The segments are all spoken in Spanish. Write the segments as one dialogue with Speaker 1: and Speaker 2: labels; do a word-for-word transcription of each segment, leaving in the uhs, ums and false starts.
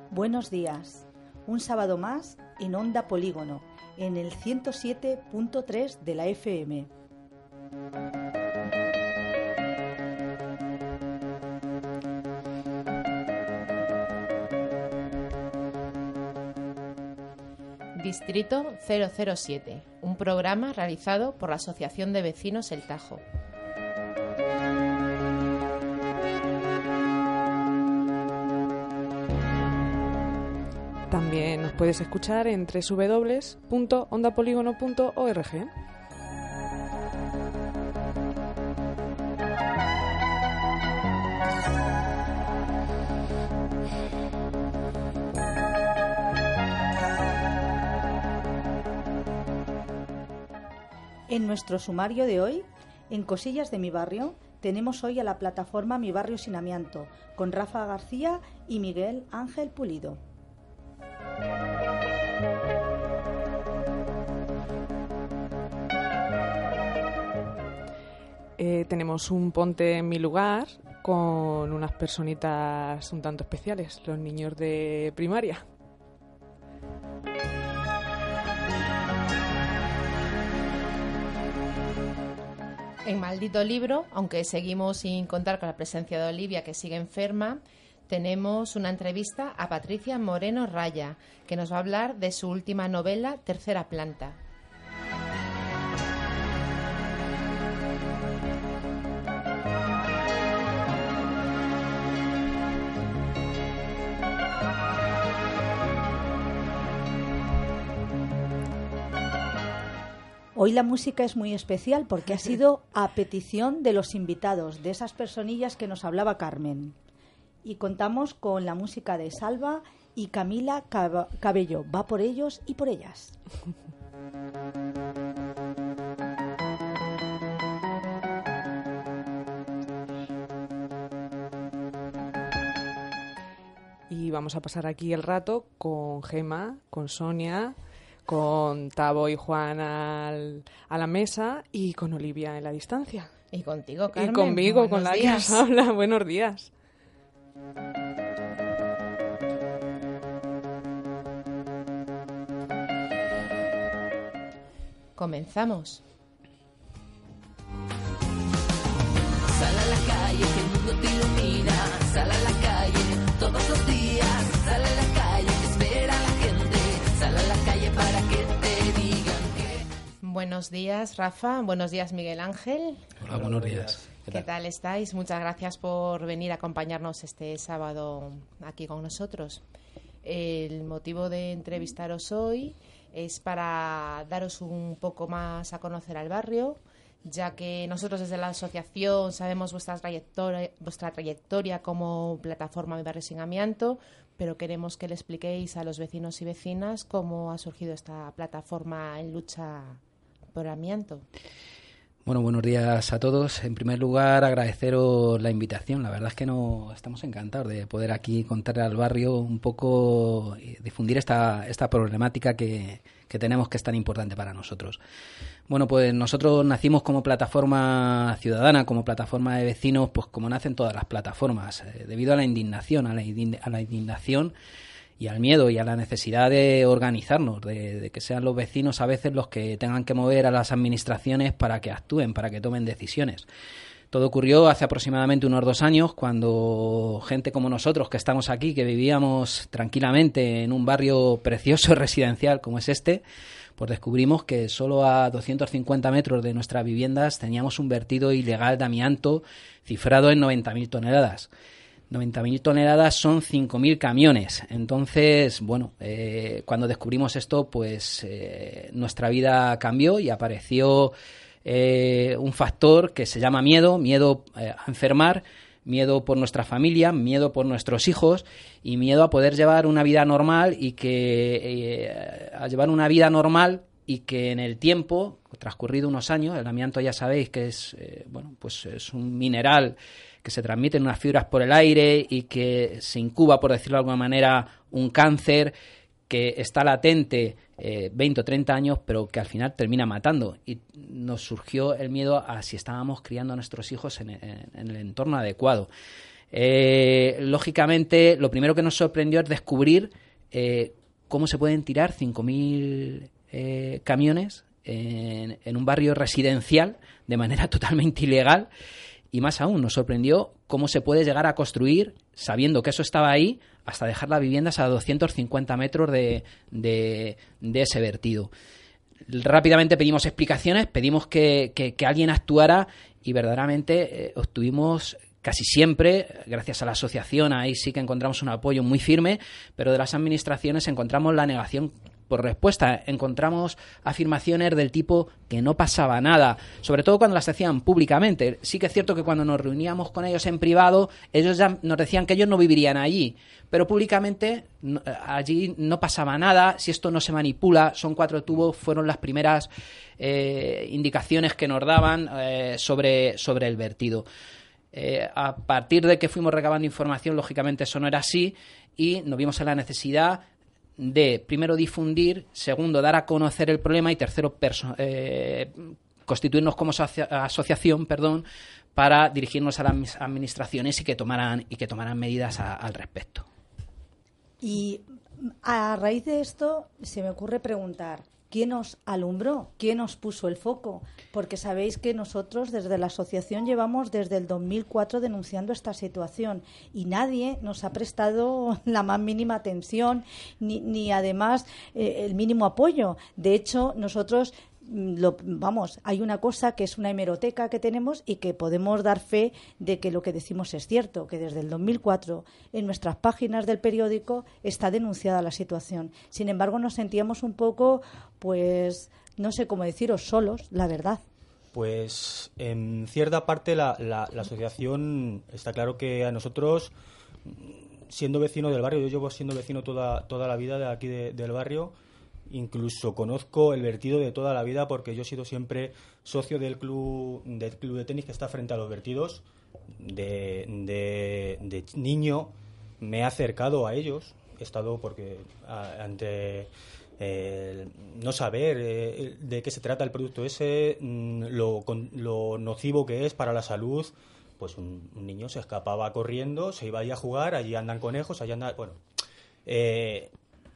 Speaker 1: Buenos días, un sábado más en Onda Polígono, en el ciento siete punto tres de la F M.
Speaker 2: Distrito cero cero siete, un programa realizado por la Asociación de Vecinos El Tajo.
Speaker 3: También nos puedes escuchar en doble u doble u doble u punto onda polígono punto org.
Speaker 1: En nuestro sumario de hoy, en Cosillas de mi barrio, tenemos hoy a la plataforma Mi Barrio Sin Amianto, con Rafa García y Miguel Ángel Pulido.
Speaker 3: Eh, tenemos un Ponte en mi lugar con unas personitas un tanto especiales, los niños de primaria.
Speaker 2: En Maldito Libro, aunque seguimos sin contar con la presencia de Olivia, que sigue enferma, tenemos una entrevista a Patricia Moreno Raya, que nos va a hablar de su última novela, Tercera Planta.
Speaker 1: Hoy la música es muy especial porque ha sido a petición de los invitados, de esas personillas que nos hablaba Carmen. Y contamos con la música de Salva y Camila Cabello. Va por ellos y por ellas.
Speaker 3: Y vamos a pasar aquí el rato con Gema, con Sonia, con Tavo y Juan al, a la mesa y con Olivia en la distancia.
Speaker 2: Y contigo, Carmen.
Speaker 3: Y conmigo,
Speaker 2: Buenos
Speaker 3: con la
Speaker 2: días.
Speaker 3: que os habla. Buenos días.
Speaker 2: Comenzamos.
Speaker 4: Sal a la calle, que el mundo te ilumina. Sal a la calle, todos los días. Sal a la calle, que espera la gente. Sal a la calle para que te digan que...
Speaker 2: Buenos días, Rafa. Buenos días, Miguel Ángel.
Speaker 5: Hola, buenos días.
Speaker 2: ¿Qué, ¿Qué tal estáis? Muchas gracias por venir a acompañarnos este sábado aquí con nosotros. El motivo de entrevistaros hoy es para daros un poco más a conocer al barrio, ya que nosotros desde la asociación sabemos vuestra trayectoria, vuestra trayectoria como plataforma Mi Barrio Sin Amianto, pero queremos que le expliquéis a los vecinos y vecinas cómo ha surgido esta plataforma en lucha por el amianto.
Speaker 5: Bueno, buenos días a todos. En primer lugar, agradeceros la invitación. La verdad es que no estamos encantados de poder aquí contarle al barrio un poco, difundir esta, esta problemática que, que tenemos, que es tan importante para nosotros. Bueno, pues nosotros nacimos como plataforma ciudadana, como plataforma de vecinos, pues como nacen todas las plataformas, eh, debido a la indignación, a la, a la indignación y al miedo y a la necesidad de organizarnos, de, de que sean los vecinos a veces los que tengan que mover a las administraciones para que actúen, para que tomen decisiones. Todo ocurrió hace aproximadamente unos dos años, cuando gente como nosotros, que estamos aquí, que vivíamos tranquilamente en un barrio precioso residencial como es este, pues descubrimos que solo a doscientos cincuenta metros de nuestras viviendas teníamos un vertido ilegal de amianto cifrado en noventa mil toneladas. noventa mil toneladas son cinco mil camiones. Entonces, bueno, eh, cuando descubrimos esto, pues eh, nuestra vida cambió y apareció eh, un factor que se llama miedo, miedo eh, a enfermar, miedo por nuestra familia, miedo por nuestros hijos y miedo a poder llevar una vida normal y que eh, a llevar una vida normal y que en el tiempo, transcurrido unos años, el amianto ya sabéis que es eh, bueno, pues es un mineral que se transmiten unas fibras por el aire y que se incuba, por decirlo de alguna manera, un cáncer que está latente eh, veinte o treinta años, pero que al final termina matando. Y nos surgió el miedo a si estábamos criando a nuestros hijos en, en, en el entorno adecuado. Eh, lógicamente, lo primero que nos sorprendió es descubrir eh, cómo se pueden tirar cinco mil eh, camiones en, en un barrio residencial de manera totalmente ilegal. Y más aún, nos sorprendió cómo se puede llegar a construir, sabiendo que eso estaba ahí, hasta dejar las viviendas a doscientos cincuenta metros de, de, de ese vertido. Rápidamente pedimos explicaciones, pedimos que, que, que alguien actuara y verdaderamente eh, obtuvimos casi siempre, gracias a la asociación, ahí sí que encontramos un apoyo muy firme, pero de las administraciones encontramos la negación por respuesta. Encontramos afirmaciones del tipo que no pasaba nada, sobre todo cuando las hacían públicamente. Sí que es cierto que cuando nos reuníamos con ellos en privado, ellos ya nos decían que ellos no vivirían allí, pero públicamente no, allí no pasaba nada. Si esto no se manipula, son cuatro tubos, fueron las primeras eh, indicaciones que nos daban eh, sobre, sobre el vertido. Eh, a partir de que fuimos recabando información, lógicamente eso no era así y nos vimos en la necesidad de, primero, difundir, segundo, dar a conocer el problema y tercero, perso- eh, constituirnos como asocia- asociación perdón, para dirigirnos a las administraciones y que tomaran, y que tomaran medidas a, al respecto.
Speaker 1: Y a raíz de esto se me ocurre preguntar, ¿quién os alumbró? ¿Quién os puso el foco? Porque sabéis que nosotros desde la asociación llevamos desde el dos mil cuatro denunciando esta situación y nadie nos ha prestado la más mínima atención ni, ni además eh, el mínimo apoyo. De hecho, nosotros Lo, vamos, hay una cosa que es una hemeroteca que tenemos y que podemos dar fe de que lo que decimos es cierto, que desde el dos mil cuatro en nuestras páginas del periódico está denunciada la situación. Sin embargo, nos sentíamos un poco, pues, no sé cómo deciros, solos, la verdad.
Speaker 6: Pues en cierta parte la, la, la asociación, está claro que a nosotros, siendo vecino del barrio, yo llevo siendo vecino toda, toda la vida de aquí de, del barrio. Incluso conozco el vertido de toda la vida porque yo he sido siempre socio del club, del club de tenis que está frente a los vertidos. De, de, de niño me he acercado a ellos. He estado porque a, ante eh, no saber eh, de qué se trata el producto ese, lo, lo nocivo que es para la salud. Pues un, un niño se escapaba corriendo, se iba allí a jugar, allí andan conejos, allí andan... Bueno... Eh,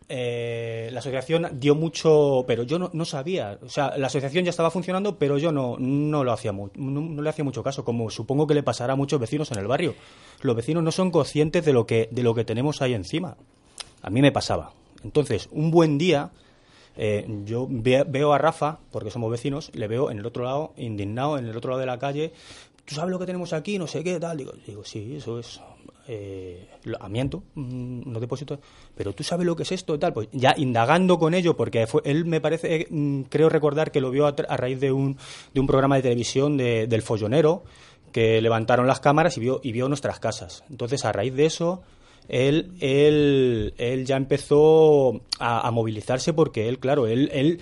Speaker 6: Eh, la asociación dio mucho, pero yo no, no sabía, o sea, la asociación ya estaba funcionando, pero yo no, no lo hacía mu- no, no le hacía mucho caso, como supongo que le pasará a muchos vecinos en el barrio. Los vecinos no son conscientes de lo que, de lo que tenemos ahí encima. A mí me pasaba. Entonces, un buen día, eh, yo ve, veo a Rafa, porque somos vecinos, le veo en el otro lado, indignado, en el otro lado de la calle. ¿Tú sabes lo que tenemos aquí? No sé qué, tal. Digo, digo sí, eso es... Eh, amianto, unos depósitos, pero tú sabes lo que es esto y tal, pues ya indagando con ello, porque fue, él me parece, eh, creo recordar que lo vio a, a raíz de un, de un programa de televisión de, del Follonero, que levantaron las cámaras y vio, y vio nuestras casas. Entonces, a raíz de eso, él, él, él ya empezó a, a movilizarse porque él, claro, él, él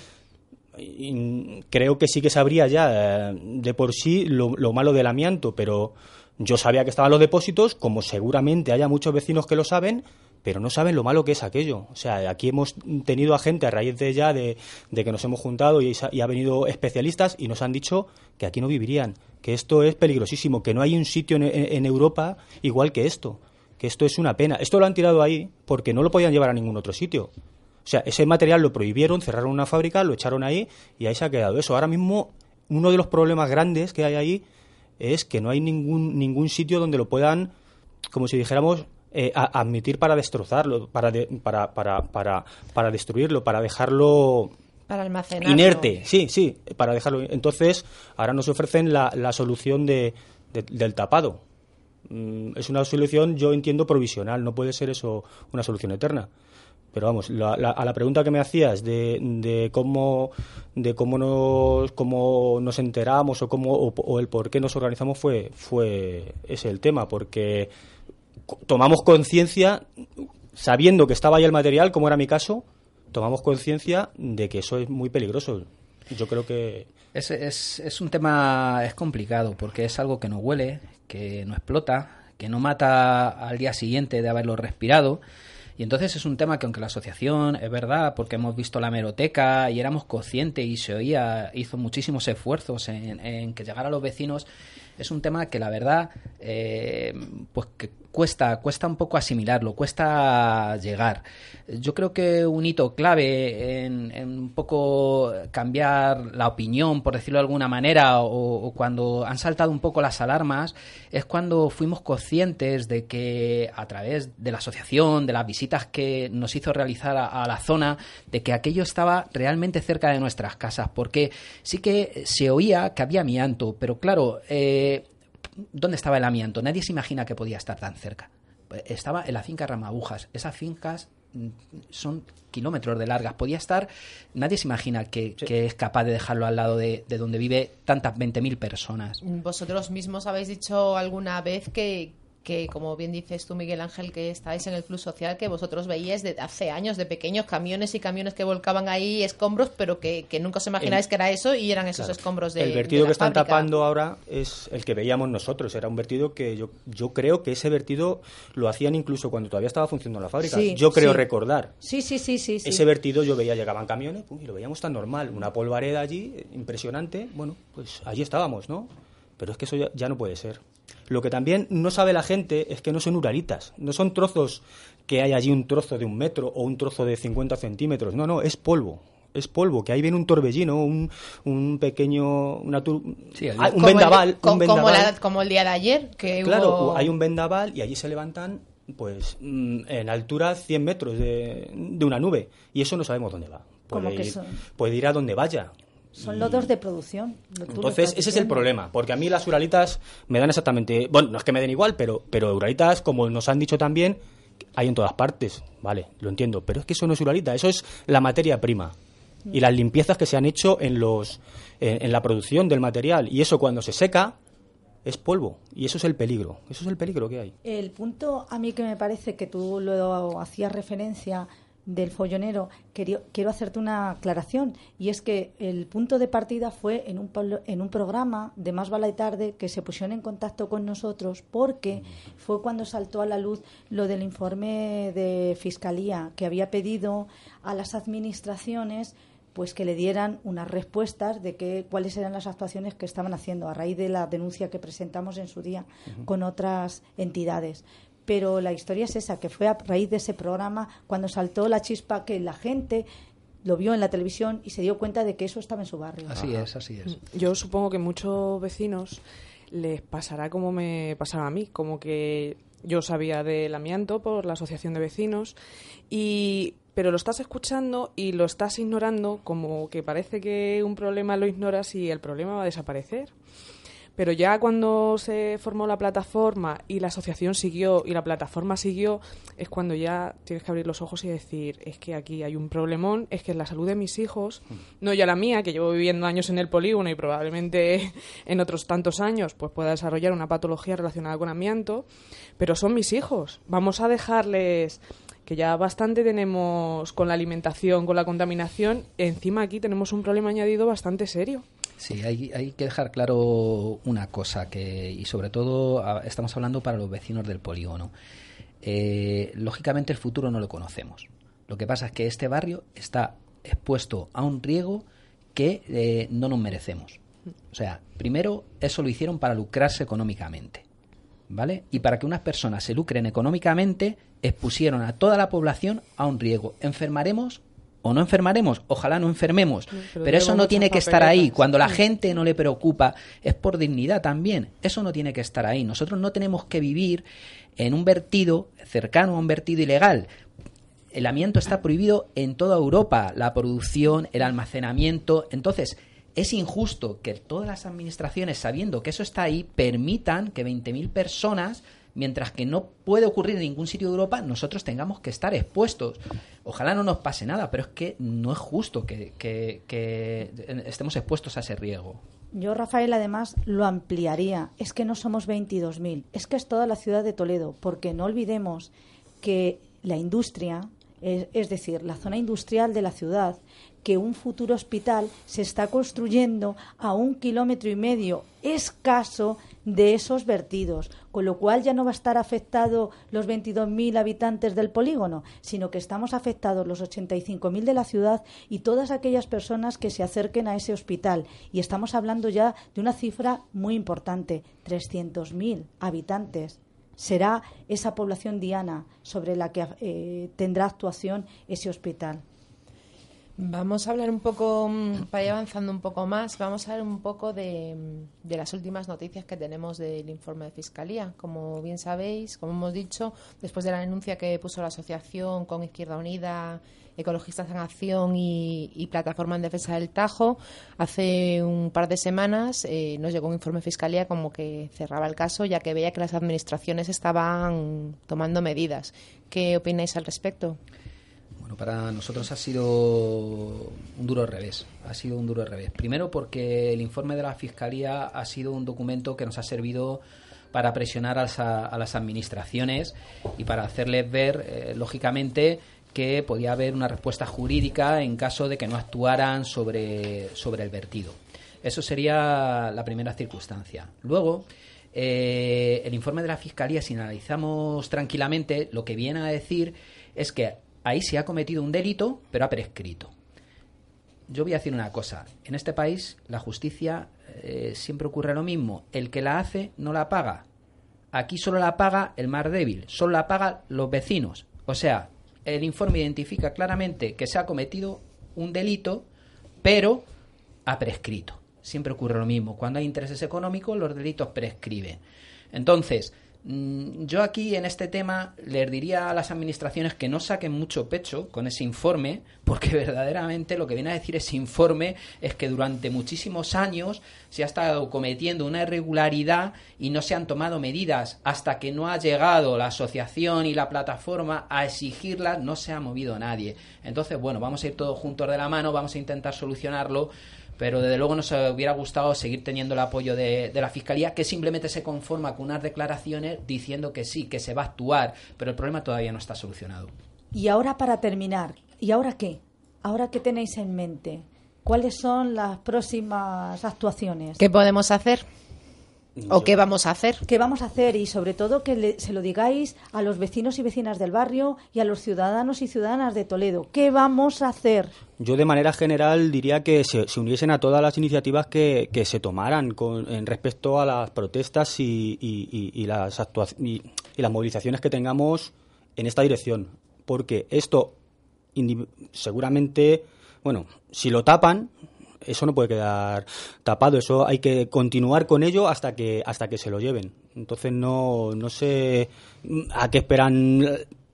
Speaker 6: creo que sí que sabría ya eh, de por sí lo, lo malo del amianto, pero yo sabía que estaban los depósitos, como seguramente haya muchos vecinos que lo saben, pero no saben lo malo que es aquello. O sea, aquí hemos tenido a gente a raíz de ya de, de que nos hemos juntado y, y ha venido especialistas y nos han dicho que aquí no vivirían, que esto es peligrosísimo, que no hay un sitio en, en, en Europa igual que esto, que esto es una pena. Esto lo han tirado ahí porque no lo podían llevar a ningún otro sitio. O sea, ese material lo prohibieron, cerraron una fábrica, lo echaron ahí y ahí se ha quedado eso. Ahora mismo, uno de los problemas grandes que hay ahí es que no hay ningún ningún sitio donde lo puedan, como si dijéramos, eh, a, admitir para destrozarlo, para, de, para, para, para, para destruirlo, para dejarlo...
Speaker 2: Para almacenarlo.
Speaker 6: Inerte, sí, sí, para dejarlo. Entonces, ahora nos ofrecen la, la solución de, de, del tapado. Mm, es una solución, yo entiendo, provisional, no puede ser eso una solución eterna. Pero vamos, la, la, a la pregunta que me hacías de, de cómo de cómo nos cómo nos enteramos o cómo o, o el por qué nos organizamos fue fue ese el tema, porque tomamos conciencia, sabiendo que estaba ahí el material, como era mi caso, tomamos conciencia de que eso es muy peligroso. Yo creo que
Speaker 5: es, es es un tema es complicado porque es algo que no huele, que no explota, que no mata al día siguiente de haberlo respirado. Y entonces es un tema que, aunque la asociación, es verdad, porque hemos visto la hemeroteca y éramos conscientes y se oía, hizo muchísimos esfuerzos en, en que llegara a los vecinos, es un tema que la verdad, eh, pues que cuesta, cuesta un poco asimilarlo, cuesta llegar. Yo creo que un hito clave en, en un poco cambiar la opinión, por decirlo de alguna manera, o, o cuando han saltado un poco las alarmas, es cuando fuimos conscientes de que a través de la asociación, de las visitas que nos hizo realizar a, a la zona, de que aquello estaba realmente cerca de nuestras casas, porque sí que se oía que había amianto, pero claro, eh, ¿dónde estaba el amianto? Nadie se imagina que podía estar tan cerca. Estaba en la finca Ramabujas. Esas fincas son kilómetros de largas. Podía estar, nadie se imagina que, sí. que es capaz de dejarlo al lado de, de donde vive tantas veinte mil personas.
Speaker 2: Vosotros mismos habéis dicho alguna vez que, que, como bien dices tú, Miguel Ángel, que estáis en el Club Social, que vosotros veíais desde hace años de pequeños camiones y camiones que volcaban ahí escombros, pero que, que nunca os imagináis el, que era eso y eran esos claro, escombros de
Speaker 6: el vertido
Speaker 2: de la
Speaker 6: que están
Speaker 2: fábrica.
Speaker 6: Tapando ahora es el que veíamos nosotros. Era un vertido que yo, yo creo que ese vertido lo hacían incluso cuando todavía estaba funcionando la fábrica.
Speaker 1: Sí,
Speaker 6: yo creo
Speaker 1: sí.
Speaker 6: recordar.
Speaker 1: Sí, sí, sí, sí, sí.
Speaker 6: Ese vertido yo veía, llegaban camiones pum, y lo veíamos tan normal. Una polvareda allí, impresionante. Bueno, pues allí estábamos, ¿no? Pero es que eso ya, ya no puede ser. Lo que también no sabe la gente es que no son uralitas, no son trozos que hay allí un trozo de un metro o un trozo de cincuenta centímetros, no, no, es polvo, es polvo, que ahí viene un torbellino, un, un pequeño, una tur... sí, el, un, vendaval,
Speaker 2: el, como,
Speaker 6: un vendaval.
Speaker 2: Como, la, como el día de ayer. Que
Speaker 6: claro,
Speaker 2: hubo...
Speaker 6: hay un vendaval y allí se levantan pues en altura cien metros de, de una nube y eso no sabemos dónde va. Puede,
Speaker 1: ¿Cómo que
Speaker 6: ir,
Speaker 1: son?
Speaker 6: puede ir a donde vaya.
Speaker 1: Son lodos de producción.
Speaker 6: Entonces, ese es el problema, porque a mí las uralitas me dan exactamente... Bueno, no es que me den igual, pero, pero uralitas, como nos han dicho también, hay en todas partes, vale, lo entiendo, pero es que eso no es uralita, eso es la materia prima y las limpiezas que se han hecho en, los, en, en la producción del material, y eso cuando se seca es polvo, y eso es el peligro, eso es el peligro que hay.
Speaker 1: El punto a mí que me parece que tú lo hacías referencia... del follonero, quiero, quiero hacerte una aclaración, y es que el punto de partida fue en un, en un programa de Más Vale Tarde que se pusieron en contacto con nosotros porque fue cuando saltó a la luz lo del informe de Fiscalía que había pedido a las administraciones pues que le dieran unas respuestas de que, cuáles eran las actuaciones que estaban haciendo a raíz de la denuncia que presentamos en su día uh-huh. con otras entidades. Pero la historia es esa, que fue a raíz de ese programa cuando saltó la chispa, que la gente lo vio en la televisión y se dio cuenta de que eso estaba en su barrio.
Speaker 5: Así es, así es.
Speaker 3: Yo supongo que muchos vecinos les pasará como me pasaba a mí, como que yo sabía del amianto por la asociación de vecinos, y pero lo estás escuchando y lo estás ignorando, como que parece que un problema lo ignoras y el problema va a desaparecer. Pero ya cuando se formó la plataforma y la asociación siguió y la plataforma siguió, es cuando ya tienes que abrir los ojos y decir, es que aquí hay un problemón, es que es la salud de mis hijos, no ya la mía, que llevo viviendo años en el polígono y probablemente en otros tantos años pues pueda desarrollar una patología relacionada con amianto, pero son mis hijos. Vamos a dejarles, que ya bastante tenemos con la alimentación, con la contaminación, encima aquí tenemos un problema añadido bastante serio.
Speaker 5: Sí, hay, hay que dejar claro una cosa, que y sobre todo a, estamos hablando para los vecinos del polígono. Eh, lógicamente el futuro no lo conocemos. Lo que pasa es que este barrio está expuesto a un riego que eh, no nos merecemos. O sea, primero, eso lo hicieron para lucrarse económicamente, ¿vale? Y para que unas personas se lucren económicamente, expusieron a toda la población a un riego. ¿Enfermaremos o no enfermaremos? Ojalá no enfermemos, sí, pero, pero eso no tiene que estar ahí. Cuando la gente no le preocupa, es por dignidad también. Eso no tiene que estar ahí. Nosotros no tenemos que vivir en un vertido cercano a un vertido ilegal. El amianto está prohibido en toda Europa, la producción, el almacenamiento. Entonces, es injusto que todas las administraciones, sabiendo que eso está ahí, permitan que veinte mil personas, mientras que no puede ocurrir en ningún sitio de Europa, nosotros tengamos que estar expuestos. Ojalá no nos pase nada, pero es que no es justo que, que, que estemos expuestos a ese riesgo.
Speaker 1: Yo, Rafael, además lo ampliaría. Es que no somos veintidós mil, es que es toda la ciudad de Toledo, porque no olvidemos que la industria, es, es decir, la zona industrial de la ciudad, que un futuro hospital se está construyendo a un kilómetro y medio escaso de esos vertidos, con lo cual ya no va a estar afectado los veintidós mil habitantes del polígono, sino que estamos afectados los ochenta y cinco mil de la ciudad y todas aquellas personas que se acerquen a ese hospital. Y estamos hablando ya de una cifra muy importante, trescientos mil habitantes. será esa población diana sobre la que eh, tendrá actuación ese hospital.
Speaker 2: Vamos a hablar un poco, para ir avanzando un poco más, vamos a hablar un poco de, de las últimas noticias que tenemos del informe de Fiscalía. Como bien sabéis, como hemos dicho, después de la denuncia que puso la asociación con Izquierda Unida, Ecologistas en Acción y, y Plataforma en Defensa del Tajo, hace un par de semanas eh, nos llegó un informe de Fiscalía como que cerraba el caso, ya que veía que las administraciones estaban tomando medidas. ¿Qué opináis al respecto?
Speaker 5: Bueno, para nosotros ha sido un duro revés, ha sido un duro revés. Primero porque el informe de la Fiscalía ha sido un documento que nos ha servido para presionar a las, a las administraciones y para hacerles ver, eh, lógicamente, que podía haber una respuesta jurídica en caso de que no actuaran sobre, sobre el vertido. Eso sería la primera circunstancia. Luego, eh, el informe de la Fiscalía, si analizamos tranquilamente, lo que viene a decir es que ahí se ha cometido un delito, pero ha prescrito. Yo voy a decir una cosa. En este país, la justicia eh, siempre ocurre lo mismo. El que la hace no la paga. Aquí solo la paga el más débil, solo la pagan los vecinos. O sea, el informe identifica claramente que se ha cometido un delito, pero ha prescrito. Siempre ocurre lo mismo. Cuando hay intereses económicos, los delitos prescriben. Entonces, yo aquí en este tema les diría a las administraciones que no saquen mucho pecho con ese informe, porque verdaderamente lo que viene a decir ese informe es que durante muchísimos años se ha estado cometiendo una irregularidad y no se han tomado medidas. Hasta que no ha llegado la asociación y la plataforma a exigirlas, no se ha movido nadie. Entonces, bueno, vamos a ir todos juntos de la mano, vamos a intentar solucionarlo, pero desde luego nos hubiera gustado seguir teniendo el apoyo de, de la Fiscalía, que simplemente se conforma con unas declaraciones diciendo que sí, que se va a actuar, pero el problema todavía no está solucionado.
Speaker 1: Y ahora, para terminar, ¿y ahora qué? ¿Ahora qué tenéis en mente? ¿Cuáles son las próximas actuaciones?
Speaker 2: ¿Qué podemos hacer? ¿O qué vamos a hacer?
Speaker 1: ¿Qué vamos a hacer? Y sobre todo que le, se lo digáis a los vecinos y vecinas del barrio y a los ciudadanos y ciudadanas de Toledo. ¿Qué vamos a hacer?
Speaker 6: Yo de manera general diría que se, se uniesen a todas las iniciativas que, que se tomaran con, en respecto a las protestas y, y, y, y, las actua- y, y las movilizaciones que tengamos en esta dirección. Porque esto indi- seguramente, bueno, si lo tapan, eso no puede quedar tapado, eso hay que continuar con ello hasta que hasta que se lo lleven. Entonces no no sé a qué esperan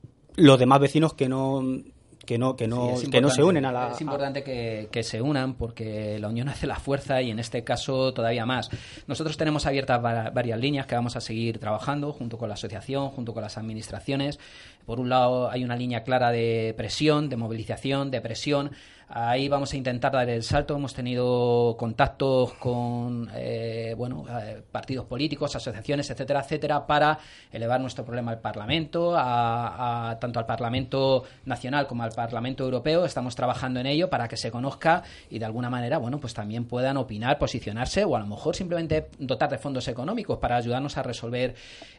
Speaker 6: los demás vecinos que no que no que no
Speaker 5: Sí,
Speaker 6: que no se unen a la
Speaker 5: es importante que, que se unan, porque la unión hace la fuerza, y en este caso todavía más. Nosotros tenemos abiertas va- varias líneas que vamos a seguir trabajando junto con la asociación, junto con las administraciones. Por un lado hay una línea clara de presión, de movilización, de presión. Ahí vamos a intentar dar el salto. Hemos tenido contactos con eh, bueno eh, partidos políticos, asociaciones, etcétera, etcétera, para elevar nuestro problema al Parlamento, a, a tanto al Parlamento Nacional como al Parlamento Europeo. Estamos trabajando en ello para que se conozca y de alguna manera, bueno, pues también puedan opinar, posicionarse, o a lo mejor simplemente dotar de fondos económicos para ayudarnos a resolver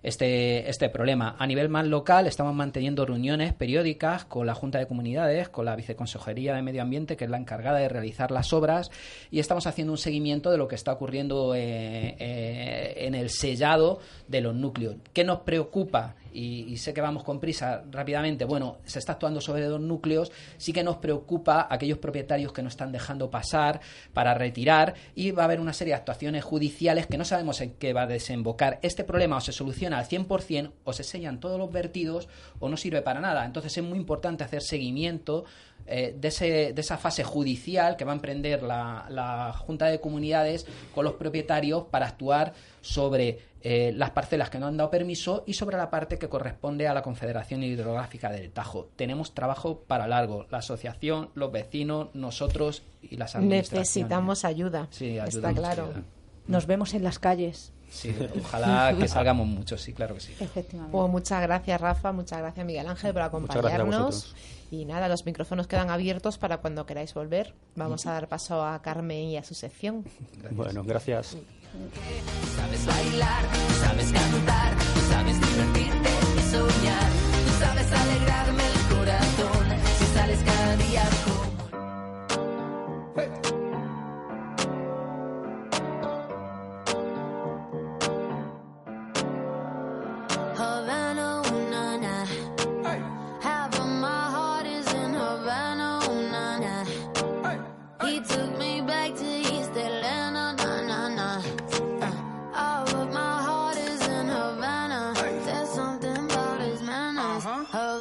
Speaker 5: este este problema. A nivel más local, estamos manteniendo reuniones periódicas con la Junta de Comunidades, con la Viceconsejería de Medio Ambiente, que es la encargada de realizar las obras, y estamos haciendo un seguimiento de lo que está ocurriendo eh, eh, en el sellado de los núcleos. ¿Qué nos preocupa? Y, y sé que vamos con prisa rápidamente. Bueno, se está actuando sobre dos núcleos. Sí que nos preocupa aquellos propietarios que no están dejando pasar para retirar, y va a haber una serie de actuaciones judiciales que no sabemos en qué va a desembocar. Este problema o se soluciona al cien por ciento, o se sellan todos los vertidos, o no sirve para nada. Entonces es muy importante hacer seguimiento eh, de, ese, de esa fase judicial que va a emprender la, la Junta de Comunidades con los propietarios para actuar sobre eh, las parcelas que no han dado permiso y sobre la parte que corresponde a la Confederación Hidrográfica del Tajo. Tenemos trabajo para largo, la asociación, los vecinos, nosotros y las administraciones.
Speaker 2: Necesitamos ayuda,
Speaker 5: Sí, ayuda,
Speaker 2: está claro.
Speaker 5: ayuda.
Speaker 1: Nos vemos en las calles.
Speaker 5: Sí, ojalá que salgamos muchos, sí, claro que sí.
Speaker 1: Efectivamente.
Speaker 2: Pues muchas gracias, Rafa, muchas gracias, Miguel Ángel, por
Speaker 6: Muchas gracias a
Speaker 2: acompañarnos.
Speaker 6: vosotros.
Speaker 2: Y nada, los micrófonos quedan abiertos para cuando queráis volver. Vamos a dar paso a Carmen y a su sección.
Speaker 5: Gracias.
Speaker 6: Bueno, gracias.
Speaker 4: Sabes bailar, sabes cantar, sabes divertirte y soñar. Tú sabes alegrarme el corazón si sales cada día como... A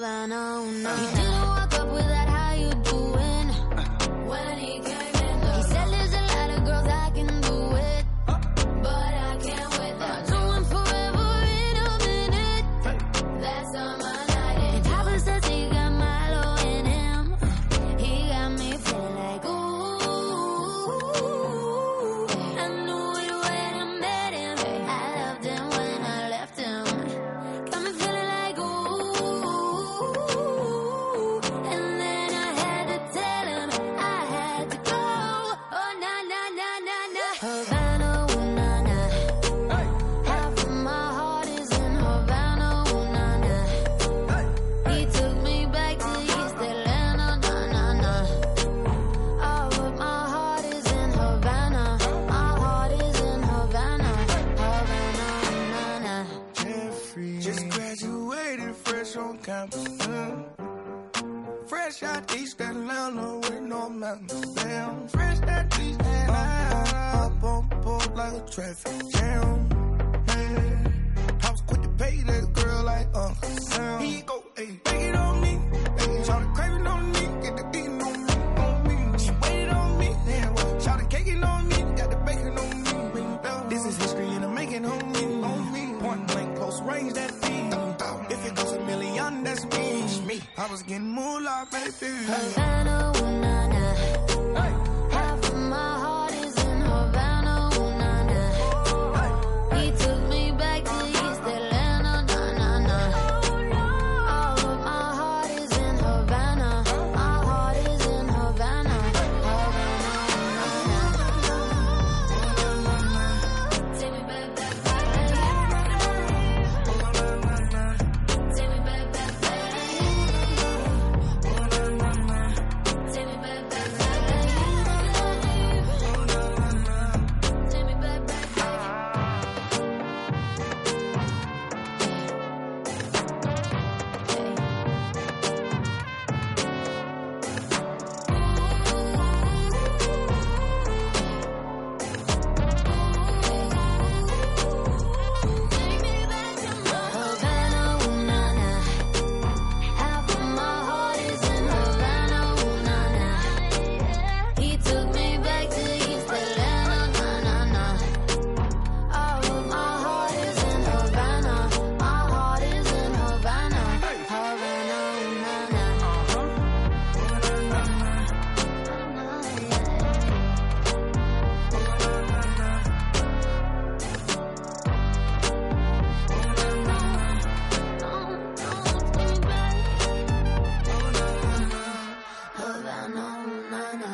Speaker 7: Havana, una. He didn't walk up with that how you doing when he came in. He said there's a lot of girls I can do it, but I can't with that. No one forever in a minute. That's on my night. And Papa says he got Milo in him. He got me feeling like ooh. I knew it when I met him. I loved him when I left him. Got me feeling like ooh. And then I had to tell him I had to go. Oh na na na na na. Havana, ooh na na. Half of my heart is in Havana, ooh na na. He took me back to East Atlanta, na na na. Oh, but my heart is in Havana. My heart is in Havana, Havana, na na.
Speaker 8: Jeffrey. Just graduated fresh on campus. mm. Fresh out East Atlanta with no mountains. Damn, fresh out East Atlanta. Up on board like a traffic jam. Man, I was quick to pay that girl like Uncle Sam. Here you go, ayy, take it on me. Ayy, shout the craving on me, get the eating on me, on me. She waited on me, damn, well, shout the caking on me, got the bacon on me. This is history and I'm making on me, on me. Point blank, close range, that beat. If it goes a million, that's me. me. I was getting moolah, baby.
Speaker 7: Havana, ooh na na. Half of my heart is in Havana, ooh na na. He took me back to East Atlanta, na na na. Oh, but my heart is in Havana. My heart is in Havana, Havana, ooh na na. Take me back, back, back. Take me back, back, back. Take me back, back, back. Take me back, back, back. Havana, ooh na na. Half of my heart is in Havana, ooh na na. He took me back to East Atlanta, na na na. Oh, but my heart is in Havana. My heart is in Havana, Havana, ooh na na. Havana, ooh na na.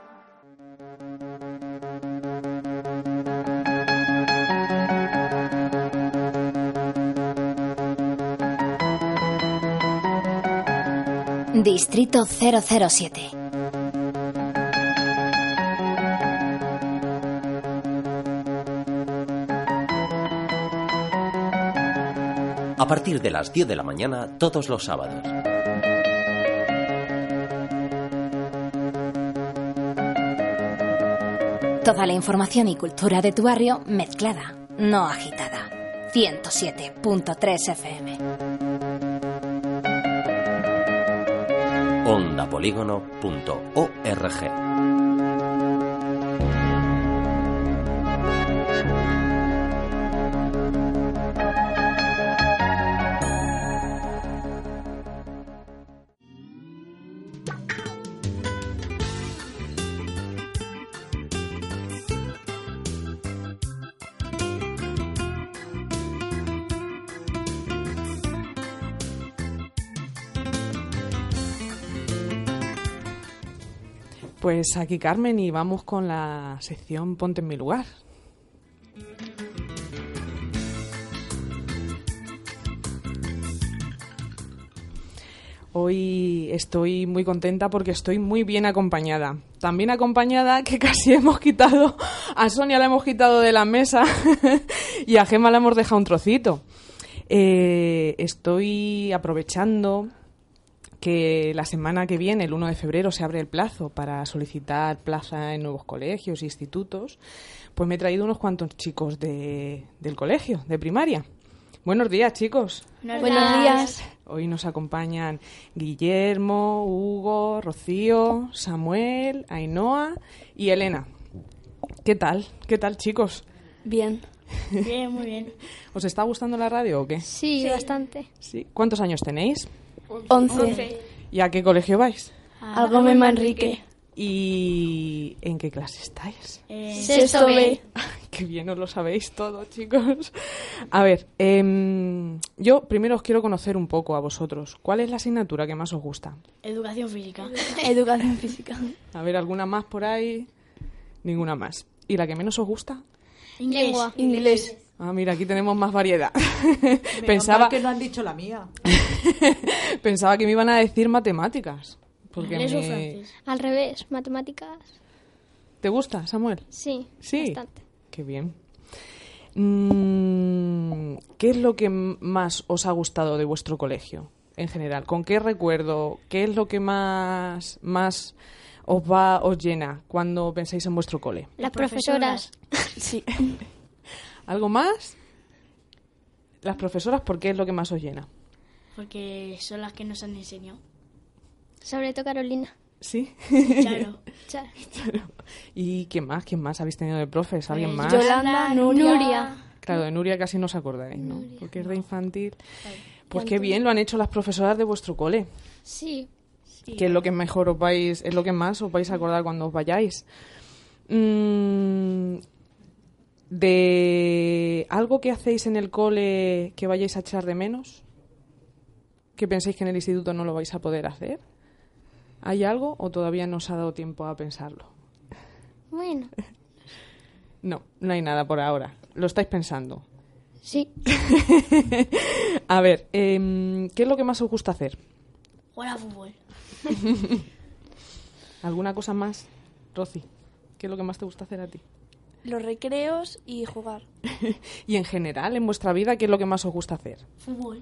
Speaker 9: Distrito cero cero siete.
Speaker 10: A partir de las diez de la mañana todos los sábados.
Speaker 9: Toda la información y cultura de tu barrio mezclada, no agitada. ciento siete punto tres F M.
Speaker 10: ondapolígono punto org.
Speaker 3: Pues aquí Carmen y vamos con la sección Ponte en mi lugar. Hoy estoy muy contenta porque estoy muy bien acompañada. Tan bien acompañada que casi hemos quitado, a Sonia la hemos quitado de la mesa y a Gemma la hemos dejado un trocito. Eh, estoy aprovechando que la semana que viene, el uno de febrero, se abre el plazo para solicitar plaza en nuevos colegios e institutos, pues me he traído unos cuantos chicos de, del colegio, de primaria, Buenos días, chicos.
Speaker 11: Buenos, Buenos días.
Speaker 3: Hoy nos acompañan Guillermo, Hugo, Rocío, Samuel, Ainhoa y Elena. ¿Qué tal? ¿Qué tal, chicos?
Speaker 11: Bien.
Speaker 12: Bien, muy bien.
Speaker 3: ¿Os está gustando la radio o qué?
Speaker 11: Sí, sí. bastante.
Speaker 3: Sí. ¿Cuántos años tenéis?
Speaker 11: Once. Once.
Speaker 3: ¿Y a qué colegio vais?
Speaker 11: Al Gómez Manrique.
Speaker 3: ¿Y en qué clase estáis?
Speaker 11: Eh, Sexto B.
Speaker 3: Qué bien os lo sabéis todo, chicos. A ver, eh, yo primero os quiero conocer un poco a vosotros. ¿Cuál es la asignatura que más os gusta?
Speaker 12: Educación física.
Speaker 11: Educación física.
Speaker 3: A ver, ¿alguna más por ahí? Ninguna más. ¿Y la que menos os gusta?
Speaker 12: Inglés.
Speaker 11: Lengua. Inglés.
Speaker 3: Ah, mira, aquí tenemos más variedad.
Speaker 1: Pensaba que no han dicho la mía.
Speaker 3: Pensaba que me iban a decir matemáticas. Porque
Speaker 12: ¿Inglés
Speaker 3: me...
Speaker 12: o francés?
Speaker 11: Al revés, matemáticas.
Speaker 3: ¿Te gusta, Samuel?
Speaker 11: Sí,
Speaker 3: sí.
Speaker 11: Bastante.
Speaker 3: Qué bien. Mm, ¿Qué es lo que más os ha gustado de vuestro colegio en general? ¿Con qué recuerdo? ¿Qué es lo que más más os va os llena cuando pensáis en vuestro cole?
Speaker 11: Las profesoras.
Speaker 3: Sí. ¿Algo más? Las profesoras, ¿por qué es lo que más os llena?
Speaker 12: Porque son las que nos han enseñado.
Speaker 11: Sobre todo Carolina.
Speaker 3: ¿Sí?
Speaker 12: Claro.
Speaker 11: Charo.
Speaker 3: ¿Y quién más? ¿Quién más habéis tenido de profes? ¿Alguien
Speaker 12: Pues
Speaker 3: más?
Speaker 11: Yolanda, Nuria.
Speaker 3: Claro, de Nuria casi no os acordáis, ¿no?
Speaker 11: Nuria.
Speaker 3: Porque es de infantil.
Speaker 12: Claro.
Speaker 3: Pues qué bien lo han hecho las profesoras de vuestro cole.
Speaker 11: Sí.
Speaker 12: Sí.
Speaker 3: Que es lo que mejor os vais, es lo que más os vais a acordar cuando os vayáis. Mm, ¿De algo que hacéis en el cole que vayáis a echar de menos? ¿Que penséis que en el instituto no lo vais a poder hacer? ¿Hay algo o todavía no os ha dado tiempo a pensarlo?
Speaker 11: Bueno.
Speaker 3: No, no hay nada por ahora. Lo estáis pensando.
Speaker 11: Sí.
Speaker 3: A ver, eh, ¿qué es lo que más os gusta hacer?
Speaker 12: Jugar a fútbol.
Speaker 3: ¿Alguna cosa más, Rosy? ¿Qué es lo que más te gusta hacer a ti?
Speaker 11: Los recreos y jugar.
Speaker 3: Y en general, en vuestra vida, ¿qué es lo que más os gusta hacer?
Speaker 12: Fútbol.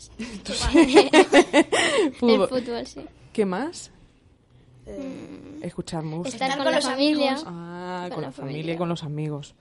Speaker 11: Fútbol. El fútbol, sí.
Speaker 3: ¿Qué más?
Speaker 11: Eh,
Speaker 3: Escuchar música.
Speaker 11: Estar, Estar con, con la familia.
Speaker 3: Ah, con,
Speaker 11: con
Speaker 3: la,
Speaker 11: la
Speaker 3: familia.
Speaker 11: familia
Speaker 3: y con los amigos.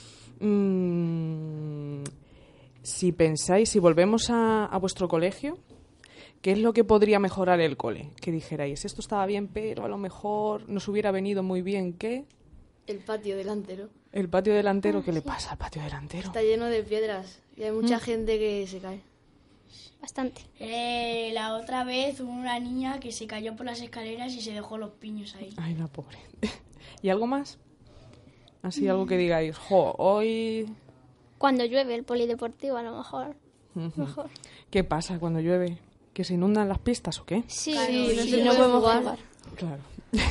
Speaker 3: Mm, si pensáis, si volvemos a, a vuestro colegio, ¿qué es lo que podría mejorar el cole? Que dijerais, esto estaba bien, pero a lo mejor nos hubiera venido muy bien, ¿qué?
Speaker 13: El patio delantero.
Speaker 3: ¿El patio delantero?
Speaker 11: Ah,
Speaker 3: ¿Qué
Speaker 11: sí.
Speaker 3: le pasa al patio delantero?
Speaker 13: Está lleno de piedras y hay mucha
Speaker 3: Mm.
Speaker 13: gente que se cae.
Speaker 11: Bastante.
Speaker 12: Eh, la otra vez hubo una niña que se cayó por las escaleras y se dejó los piños ahí.
Speaker 3: Ay, la pobre. ¿Y algo más? Así, algo que digáis, jo, hoy...
Speaker 11: Cuando llueve el polideportivo, a lo mejor.
Speaker 3: Ujú.
Speaker 11: Mejor.
Speaker 3: ¿Qué pasa cuando llueve? ¿Que se inundan las pistas o qué?
Speaker 11: Sí,
Speaker 12: Claro,
Speaker 11: sí,
Speaker 12: no
Speaker 11: sí,
Speaker 12: se
Speaker 11: no
Speaker 12: puede
Speaker 11: podemos
Speaker 12: jugar.
Speaker 11: jugar.
Speaker 3: Claro.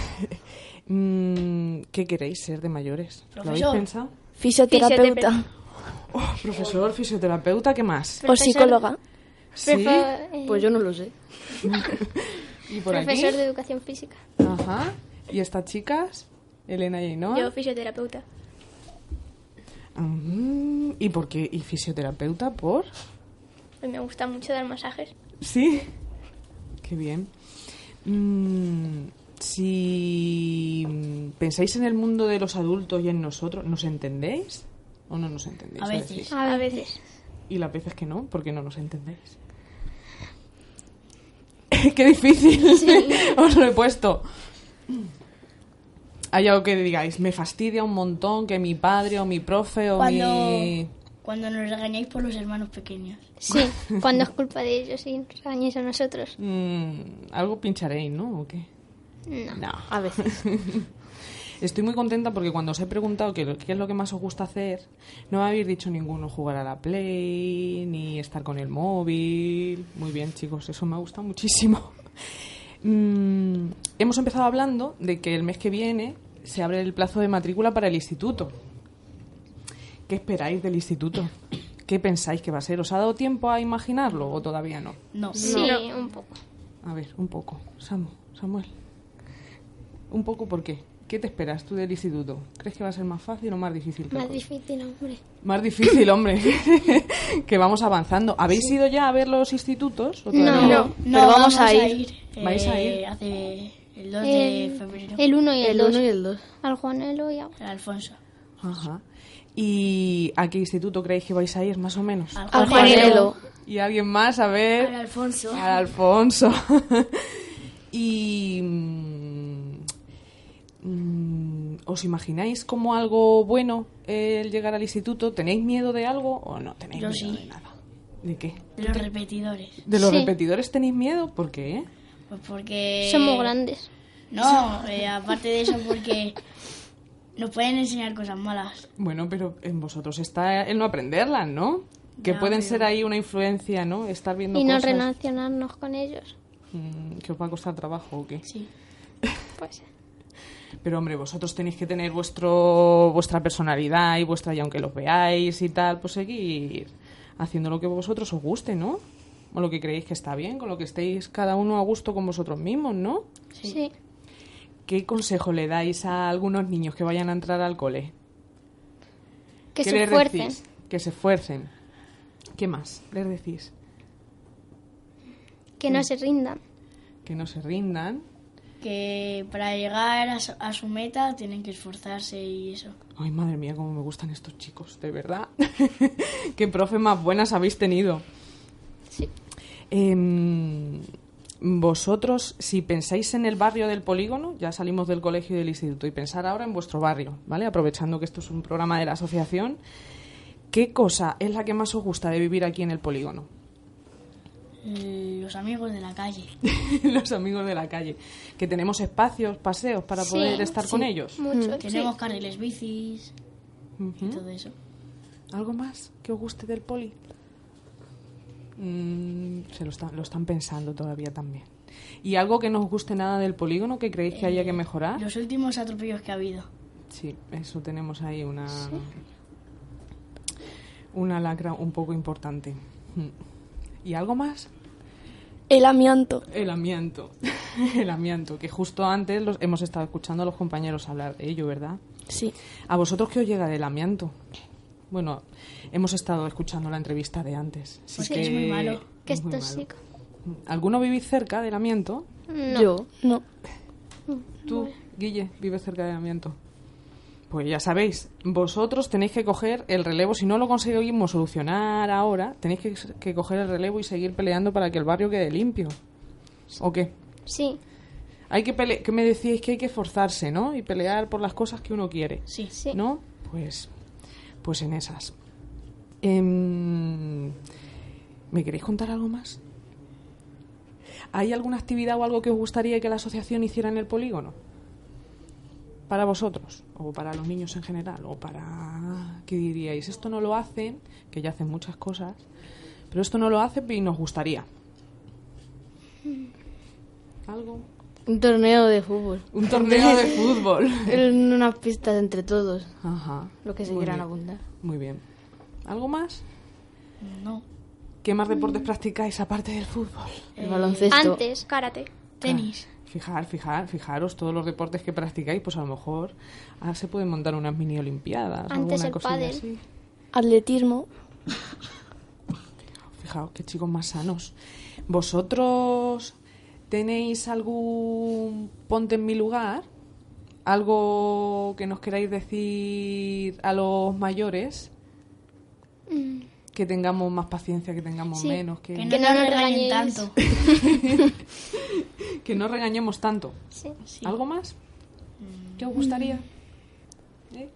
Speaker 3: Mm, ¿Qué queréis ser de mayores? ¿Lo habéis
Speaker 12: Profesor.
Speaker 3: pensado?
Speaker 11: Fisioterapeuta.
Speaker 3: Oh, profesor, fisioterapeuta, ¿qué más?
Speaker 11: O psicóloga.
Speaker 3: ¿Sí?
Speaker 11: Profe- eh,
Speaker 13: Pues yo no lo sé.
Speaker 3: ¿Y por aquí?
Speaker 11: Profesor de educación física.
Speaker 3: Ajá. ¿Y estas chicas? Elena y Ainhoa.
Speaker 11: Yo fisioterapeuta.
Speaker 3: Mm, ¿Y por qué? ¿Y fisioterapeuta por?
Speaker 11: Pues me gusta mucho dar masajes.
Speaker 3: Sí. Qué bien. Mm, si pensáis en el mundo de los adultos y en nosotros, ¿nos entendéis? ¿O no nos entendéis?
Speaker 12: A
Speaker 3: Es
Speaker 12: veces.
Speaker 3: decir,
Speaker 11: A veces.
Speaker 3: y las veces que no, porque no nos entendéis. Qué difícil. Os lo he puesto. Hay algo que digáis, me fastidia un montón que mi padre o mi profe o
Speaker 12: Cuando,
Speaker 3: mi...
Speaker 12: cuando nos regañáis por los hermanos pequeños.
Speaker 11: Sí, cuando es culpa de ellos y nos regañáis a nosotros.
Speaker 3: Mm, algo pincharéis, ¿no? ¿O qué?
Speaker 11: No.
Speaker 3: No.
Speaker 13: A veces.
Speaker 3: Estoy muy contenta porque cuando os he preguntado qué, qué es lo que más os gusta hacer, no me habéis dicho ninguno jugar a la Play, ni estar con el móvil. Muy bien, chicos, eso me ha gustado muchísimo. Mm, hemos empezado hablando de que el mes que viene se abre el plazo de matrícula para el instituto. ¿Qué esperáis del instituto? ¿Qué pensáis que va a ser? ¿Os ha dado tiempo a imaginarlo o todavía no?
Speaker 12: No.
Speaker 11: Sí, un poco.
Speaker 3: A ver, un poco. Samu, Samuel. ¿Un poco por qué? ¿Qué te esperas tú del instituto? ¿Crees que va a ser más fácil o más difícil que el
Speaker 11: Más
Speaker 3: cole?
Speaker 11: difícil, hombre.
Speaker 3: Más difícil, hombre. Que vamos avanzando. ¿Habéis ido ya a ver los institutos? ¿O todavía
Speaker 11: No,
Speaker 12: No,
Speaker 13: pero vamos a ir.
Speaker 3: ¿Vais a
Speaker 12: Eh,
Speaker 3: ir?
Speaker 12: Hace el dos de
Speaker 11: El,
Speaker 12: febrero.
Speaker 11: el uno y el,
Speaker 13: El
Speaker 11: dos.
Speaker 13: uno y el dos.
Speaker 11: Al Juanelo y a...
Speaker 12: El Alfonso.
Speaker 3: Ajá. ¿Y a qué instituto creéis que vais a ir, más o menos?
Speaker 12: Al
Speaker 13: Al Juanelo.
Speaker 3: ¿Y alguien más? A ver.
Speaker 12: Al Alfonso.
Speaker 3: Al Alfonso. Y... mm, ¿os imagináis como algo bueno el llegar al instituto? ¿Tenéis miedo de algo o no tenéis
Speaker 12: Yo
Speaker 3: miedo
Speaker 12: sí.
Speaker 3: de nada? ¿De qué?
Speaker 12: De los repetidores.
Speaker 3: ¿De los
Speaker 11: Sí.
Speaker 3: repetidores tenéis miedo? ¿Por qué?
Speaker 12: Pues porque...
Speaker 11: Somos grandes.
Speaker 12: No, eh, aparte de eso porque nos pueden enseñar cosas malas.
Speaker 3: Bueno, pero en vosotros está el no aprenderlas, ¿no? Que
Speaker 12: Ya,
Speaker 3: pueden
Speaker 12: pero-
Speaker 3: ser ahí una influencia, ¿no? Estar viendo
Speaker 11: Y no
Speaker 3: cosas
Speaker 11: relacionarnos con ellos.
Speaker 3: mm, que os va a costar trabajo o qué.
Speaker 12: Sí.
Speaker 11: Pues
Speaker 3: Pero hombre, vosotros tenéis que tener vuestro vuestra personalidad y vuestra, y aunque los veáis y tal, pues seguir haciendo lo que vosotros os guste, ¿no? O lo que creéis que está bien, con lo que estéis cada uno a gusto con vosotros mismos, ¿no?
Speaker 11: sí.
Speaker 3: ¿Qué consejo le dais a algunos niños que vayan a entrar al cole?
Speaker 11: Que
Speaker 3: ¿Qué
Speaker 11: se
Speaker 3: les
Speaker 11: esfuercen.
Speaker 3: decís? Que se esfuercen. ¿Qué más les decís?
Speaker 11: Que no se rindan.
Speaker 3: Que no se rindan.
Speaker 12: Que para llegar a su, a su meta tienen que esforzarse y eso.
Speaker 3: Ay, madre mía, cómo me gustan estos chicos, de verdad. Qué profe más buenas habéis tenido.
Speaker 11: Sí.
Speaker 3: Em, vosotros, si pensáis en el barrio del polígono, ya salimos del colegio y del instituto, y pensar ahora en vuestro barrio, ¿vale? Aprovechando que esto es un programa de la asociación, ¿qué cosa es la que más os gusta de vivir aquí en el polígono?
Speaker 12: Eh, Los amigos de la calle.
Speaker 3: Los amigos de la calle. Que tenemos espacios, paseos para
Speaker 11: Sí,
Speaker 3: poder estar
Speaker 11: sí,
Speaker 3: con ellos.
Speaker 11: mucho,
Speaker 12: Tenemos
Speaker 11: sí.
Speaker 12: carriles bicis
Speaker 3: Ujú.
Speaker 12: y todo eso.
Speaker 3: ¿Algo más que os guste del poli? Mm, se lo están, lo están pensando todavía también. ¿Y algo que no os guste nada del polígono que creéis que haya que mejorar?
Speaker 12: Los últimos atropellos que ha habido.
Speaker 3: Sí, eso tenemos ahí una una lacra un poco importante. Mm. ¿Y algo más?
Speaker 13: El amianto.
Speaker 3: El amianto. El amianto, que justo antes los, hemos estado escuchando a los compañeros hablar de ello, ¿verdad?
Speaker 13: Sí.
Speaker 3: ¿A vosotros qué os llega del amianto? Bueno, hemos estado escuchando la entrevista de antes. Sí,
Speaker 12: Pues
Speaker 3: que
Speaker 12: es muy malo.
Speaker 11: Que
Speaker 3: es
Speaker 11: es
Speaker 3: muy malo.
Speaker 11: tóxico.
Speaker 3: ¿Alguno vivís cerca del amianto?
Speaker 11: No.
Speaker 13: Yo, no.
Speaker 3: Tú, Guille, vives cerca del amianto. Pues ya sabéis, vosotros tenéis que coger el relevo. Si no lo conseguimos solucionar ahora, tenéis que, que coger el relevo y seguir peleando para que el barrio quede limpio. ¿O qué?
Speaker 11: Sí.
Speaker 3: Hay que pele que me decíais que hay que esforzarse, ¿no? Y pelear por las cosas que uno quiere.
Speaker 12: Sí.
Speaker 11: Sí.
Speaker 3: ¿No? Pues, pues en esas. Em, ¿Me queréis contar algo más? ¿Hay alguna actividad o algo que os gustaría que la asociación hiciera en el polígono? Para vosotros, o para los niños en general, o para... ¿Qué diríais? Esto no lo hacen, que ya hacen muchas cosas, pero esto no lo hacen y nos gustaría. ¿Algo?
Speaker 13: Un torneo de fútbol.
Speaker 3: Un torneo de fútbol.
Speaker 13: En unas pistas entre todos.
Speaker 3: Ajá.
Speaker 13: Lo que se
Speaker 3: Muy
Speaker 13: quieran
Speaker 3: bien.
Speaker 13: abundar.
Speaker 3: Muy bien. ¿Algo más?
Speaker 12: No.
Speaker 3: ¿Qué más deportes practicáis aparte del fútbol?
Speaker 13: El baloncesto.
Speaker 11: Antes, karate.
Speaker 12: Tenis.
Speaker 3: Fijar, fijar, fijaros todos los deportes que practicáis, pues a lo mejor ahora se pueden montar unas mini olimpiadas.
Speaker 11: Antes
Speaker 3: alguna
Speaker 11: el
Speaker 3: cosilla
Speaker 11: pádel.
Speaker 3: así.
Speaker 13: Atletismo.
Speaker 3: Fijaos, qué chicos más sanos. ¿Vosotros tenéis algún ponte en mi lugar? ¿Algo que nos queráis decir a los mayores?
Speaker 11: Mm.
Speaker 3: Que tengamos más paciencia, que tengamos
Speaker 11: Sí,
Speaker 3: menos, que,
Speaker 12: Que no,
Speaker 11: Que no
Speaker 12: nos
Speaker 11: nos
Speaker 12: regañen
Speaker 11: regañéis.
Speaker 12: tanto.
Speaker 3: que no regañemos tanto.
Speaker 11: Sí.
Speaker 12: Sí.
Speaker 3: ¿Algo más? ¿Qué os gustaría? ¿Eh?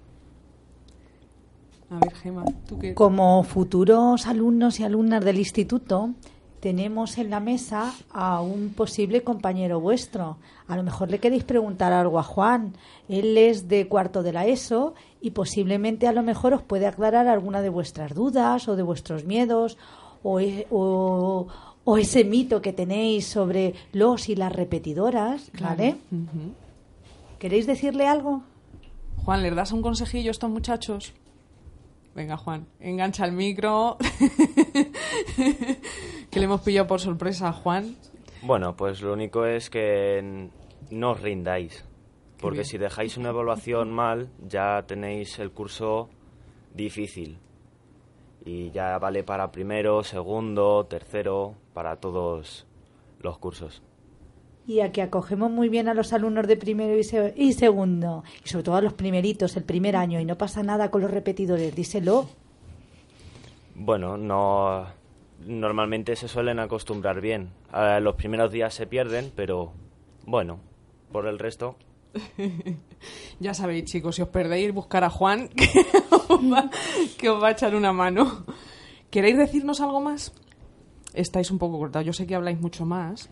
Speaker 3: A ver, Gemma, ¿tú qué?
Speaker 1: Como futuros alumnos y alumnas del instituto, tenemos en la mesa a un posible compañero vuestro. A lo mejor le queréis preguntar algo a Juan. Él es de cuarto de la ESO y posiblemente a lo mejor os puede aclarar alguna de vuestras dudas o de vuestros miedos o, e- o, o ese mito que tenéis sobre los y las repetidoras, ¿vale?
Speaker 3: Ujú.
Speaker 1: ¿Queréis decirle algo?
Speaker 3: Juan, ¿les das un consejillo a estos muchachos? Venga, Juan, engancha el micro. Que le hemos pillado por sorpresa a Juan.
Speaker 14: Bueno, pues lo único es que n- no os rindáis. Porque
Speaker 3: bien.
Speaker 14: si dejáis una evaluación mal, ya tenéis el curso difícil. Y ya vale para primero, segundo, tercero, para todos los cursos.
Speaker 1: y a que acogemos muy bien a los alumnos de primero y, se- y segundo, y sobre todo a los primeritos, el primer año, y no pasa nada con los repetidores, díselo.
Speaker 14: Bueno, no, normalmente se suelen acostumbrar bien. A los primeros días se pierden, pero bueno, por el resto...
Speaker 3: Ya sabéis, chicos, si os perdéis, buscar a Juan, que os va, que os va a echar una mano. ¿Queréis decirnos algo más? Estáis un poco cortados. Yo sé que habláis mucho más.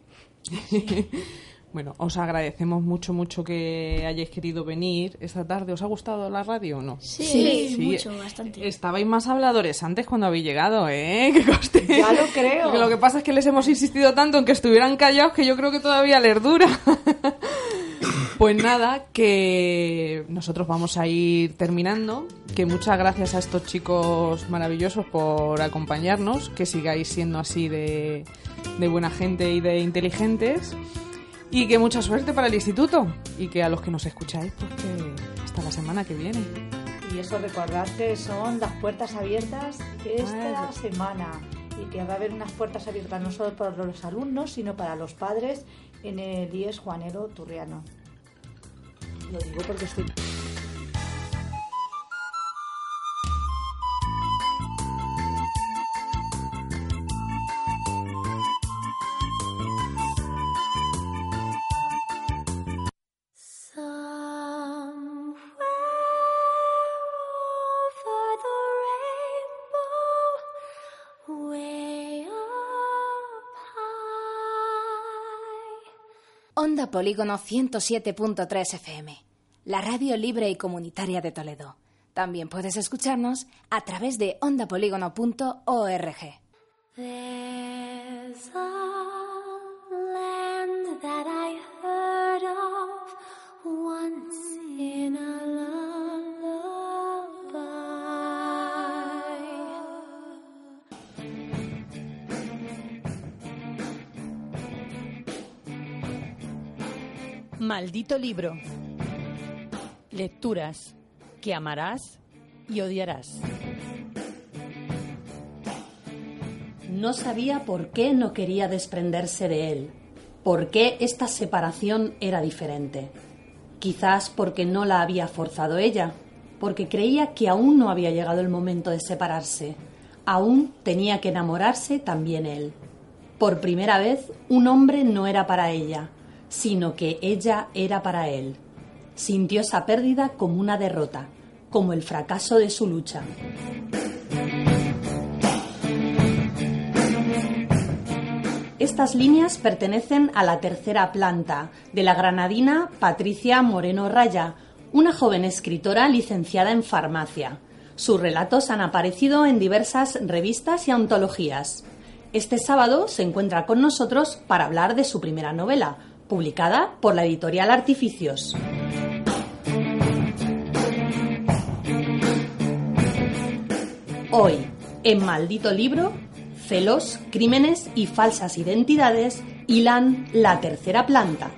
Speaker 3: Bueno, os agradecemos mucho, mucho que hayáis querido venir esta tarde. ¿Os ha gustado la radio o no?
Speaker 12: Sí, mucho, bastante.
Speaker 3: Estabais más habladores antes cuando habéis llegado, ¿eh? Que coste.
Speaker 1: Ya lo creo.
Speaker 3: Lo que pasa es que les hemos insistido tanto en que estuvieran callados que yo creo que todavía les dura. Pues nada, que nosotros vamos a ir terminando. Que muchas gracias a estos chicos maravillosos por acompañarnos. Que sigáis siendo así de, de buena gente y de inteligentes. Y que mucha suerte para el instituto. Y que a los que nos escucháis, pues que hasta la semana que viene.
Speaker 1: Y eso, recordad que son las puertas abiertas esta
Speaker 3: Bueno.
Speaker 1: semana, y que va a haber unas puertas abiertas no solo para los alumnos, sino para los padres en el I E S Juanelo Turriano. Lo digo porque estoy...
Speaker 9: Onda Polígono ciento siete punto tres F M, la radio libre y comunitaria de Toledo. También puedes escucharnos a través de onda polígono punto org.
Speaker 7: There's a land that I heard of once in a
Speaker 15: Maldito libro. Lecturas que amarás y odiarás.
Speaker 16: No sabía por qué no quería desprenderse de él, por qué esta separación era diferente. Quizás porque no la había forzado ella, porque creía que aún no había llegado el momento de separarse. Aún tenía que enamorarse también él. Por primera vez, un hombre no era para ella, sino que ella era para él. Sintió esa pérdida como una derrota, como el fracaso de su lucha. Estas líneas pertenecen a la tercera planta de la granadina Patricia Moreno Raya, una joven escritora licenciada en farmacia. Sus relatos han aparecido en diversas revistas y antologías. Este sábado se encuentra con nosotros para hablar de su primera novela, publicada por la editorial Artificios. Hoy, en Maldito Libro, celos, crímenes y falsas identidades hilan la tercera planta.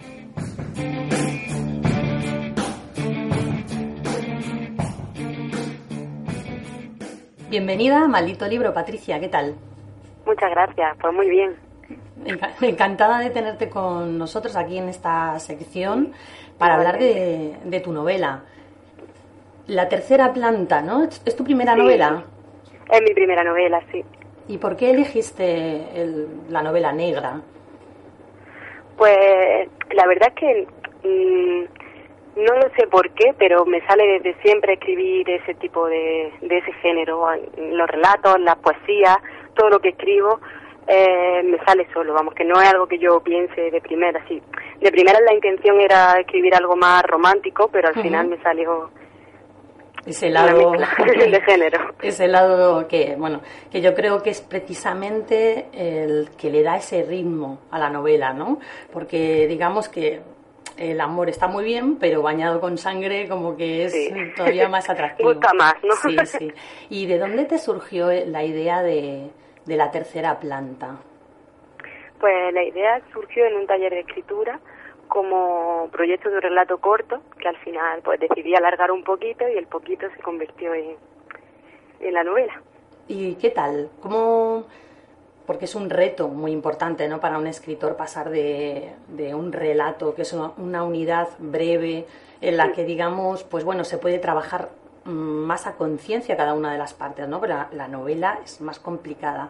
Speaker 16: Bienvenida a Maldito Libro, Patricia, ¿qué tal?
Speaker 17: Muchas gracias, pues muy bien.
Speaker 16: Encantada de tenerte con nosotros aquí en esta sección para hablar de, de tu novela. La tercera planta, ¿no? ¿Es tu primera
Speaker 17: Sí,
Speaker 16: novela?
Speaker 17: Es mi primera novela, sí.
Speaker 16: ¿Y por qué elegiste el- la novela negra?
Speaker 17: Pues la verdad es que mm, no lo sé por qué, pero me sale desde siempre escribir ese tipo de, de ese género, los relatos, las poesías, todo lo que escribo. Eh, me sale solo, vamos, que no es algo que yo piense de primera, sí. De primera la intención era escribir algo más romántico, pero al
Speaker 16: Ujú.
Speaker 17: final me salió
Speaker 16: Ese
Speaker 17: una
Speaker 16: lado
Speaker 17: mezcla de género.
Speaker 16: ese lado que, bueno, que yo creo que es precisamente el que le da ese ritmo a la novela, ¿no? Porque digamos que el amor está muy bien, pero bañado con sangre como que es
Speaker 17: Sí.
Speaker 16: todavía más atractivo.
Speaker 17: Gusta más, ¿no?
Speaker 16: Sí, sí. ¿Y de dónde te surgió la idea de, de la tercera planta?
Speaker 17: Pues la idea surgió en un taller de escritura como proyecto de un relato corto, que al final pues decidí alargar un poquito y el poquito se convirtió en, en la novela.
Speaker 16: ¿Y qué tal? ¿Cómo, porque es un reto muy importante, ¿no?, para un escritor pasar de, de un relato, que es una, una unidad breve, en la que, digamos, pues bueno, se puede trabajar mm, más a conciencia cada una de las partes, ¿no? Pero la, la novela es más complicada.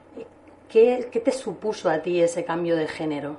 Speaker 16: ¿Qué, ¿Qué te supuso a ti ese cambio de género?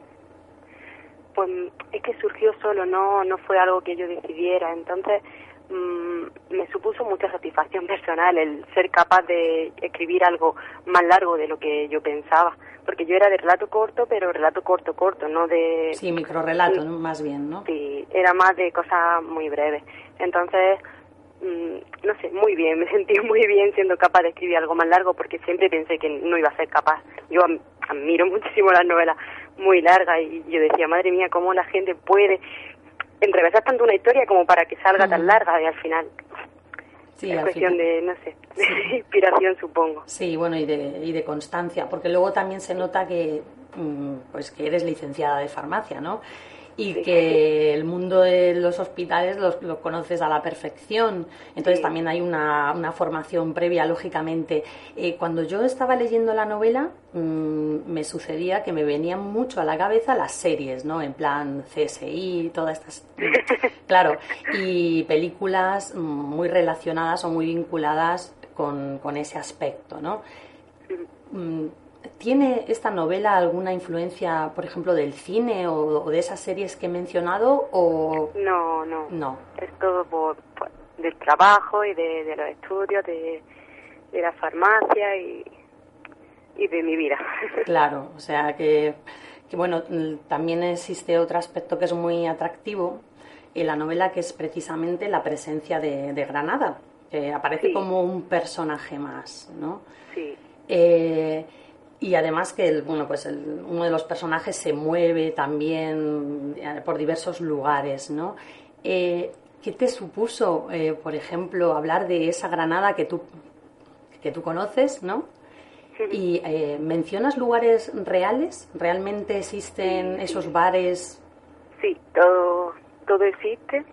Speaker 17: Pues es que surgió solo, no, no fue algo que yo decidiera, entonces mmm, me supuso mucha satisfacción personal el ser capaz de escribir algo más largo de lo que yo pensaba, porque yo era de relato corto, pero relato corto, corto, no de...
Speaker 16: Sí, microrelato, ¿no? Más bien, ¿no?
Speaker 17: Sí, era más de cosas muy breves, entonces, mmm, no sé, muy bien, me sentí muy bien siendo capaz de escribir algo más largo, porque siempre pensé que no iba a ser capaz. Yo admiro muchísimo las novelas muy largas y yo decía, madre mía, cómo la gente puede enrevesar tanto una historia como para que salga uh-huh. tan larga, y al final
Speaker 16: sí,
Speaker 17: es
Speaker 16: al
Speaker 17: cuestión
Speaker 16: final.
Speaker 17: de, no sé, de
Speaker 16: sí.
Speaker 17: inspiración, supongo.
Speaker 16: Sí, bueno, y de, y de constancia, porque luego también se nota que pues que eres licenciada de farmacia, ¿no? Y sí. que el mundo de los hospitales lo, lo conoces a la perfección, entonces sí. también hay una, una formación previa, lógicamente. Eh, cuando yo estaba leyendo la novela, mmm, me sucedía que me venían mucho a la cabeza las series, ¿no? En plan C S I, todas estas... claro, y películas muy relacionadas o muy vinculadas con, con ese aspecto, ¿no? Mm, ¿Tiene esta novela alguna influencia, por ejemplo, del cine o, o de esas series que he mencionado? O...
Speaker 17: No, no.
Speaker 16: No.
Speaker 17: Es todo por, por del trabajo y de, de los estudios, de, de la farmacia y, y de mi vida.
Speaker 16: Claro, o sea que, que, bueno, también existe otro aspecto que es muy atractivo en la novela, que es precisamente la presencia de, de Granada, que aparece sí. como un personaje más, ¿no?
Speaker 17: Sí.
Speaker 16: Eh, Y además que el, bueno, pues el, uno de los personajes se mueve también por diversos lugares, ¿no? Eh, ¿Qué te supuso, eh, por ejemplo, hablar de esa Granada que tú, que tú conoces, ¿no? Y eh, mencionas lugares reales, ¿realmente existen sí, esos
Speaker 17: sí.
Speaker 16: bares?
Speaker 17: Sí, todo, todo existe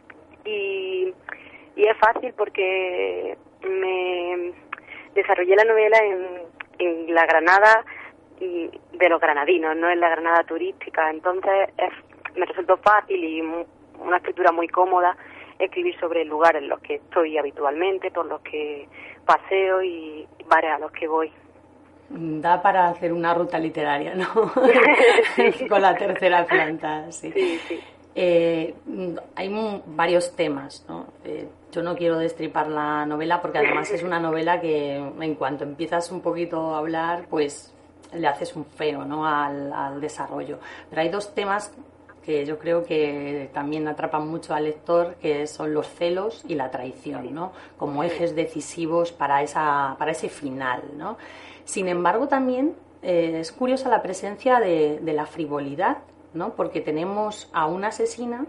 Speaker 17: y, y es fácil porque me desarrollé la novela en en la Granada de los granadinos, no en la Granada turística, entonces es, me resultó fácil y una escritura muy cómoda escribir sobre lugares en los que estoy habitualmente, por los que paseo y bares a los que voy.
Speaker 16: Da para hacer una ruta literaria, ¿no? Sí. Con la tercera planta, sí.
Speaker 17: Sí, sí.
Speaker 16: Eh, hay m- varios temas, ¿no? Eh, yo no quiero destripar la novela porque además es una novela que en cuanto empiezas un poquito a hablar, pues le haces un feo, ¿no?, al, al desarrollo. Pero hay dos temas que yo creo que también atrapan mucho al lector, que son los celos y la traición, ¿no?, como ejes decisivos para esa, para ese final, ¿no? Sin embargo, también eh, es curiosa la presencia de, de la frivolidad, ¿no? Porque tenemos a una asesina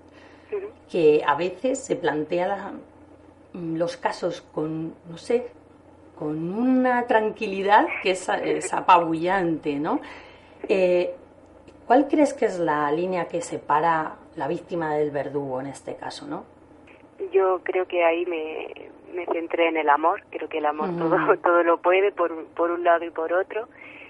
Speaker 16: que a veces se plantea la, los casos con, no sé, con una tranquilidad que es, es apabullante, ¿no? Eh, ¿Cuál crees que es la línea que separa la víctima del verdugo en este caso, no?
Speaker 17: Yo creo que ahí me, me centré en el amor. Creo que el amor
Speaker 16: Mm.
Speaker 17: todo, todo lo puede, por, por un lado y por otro.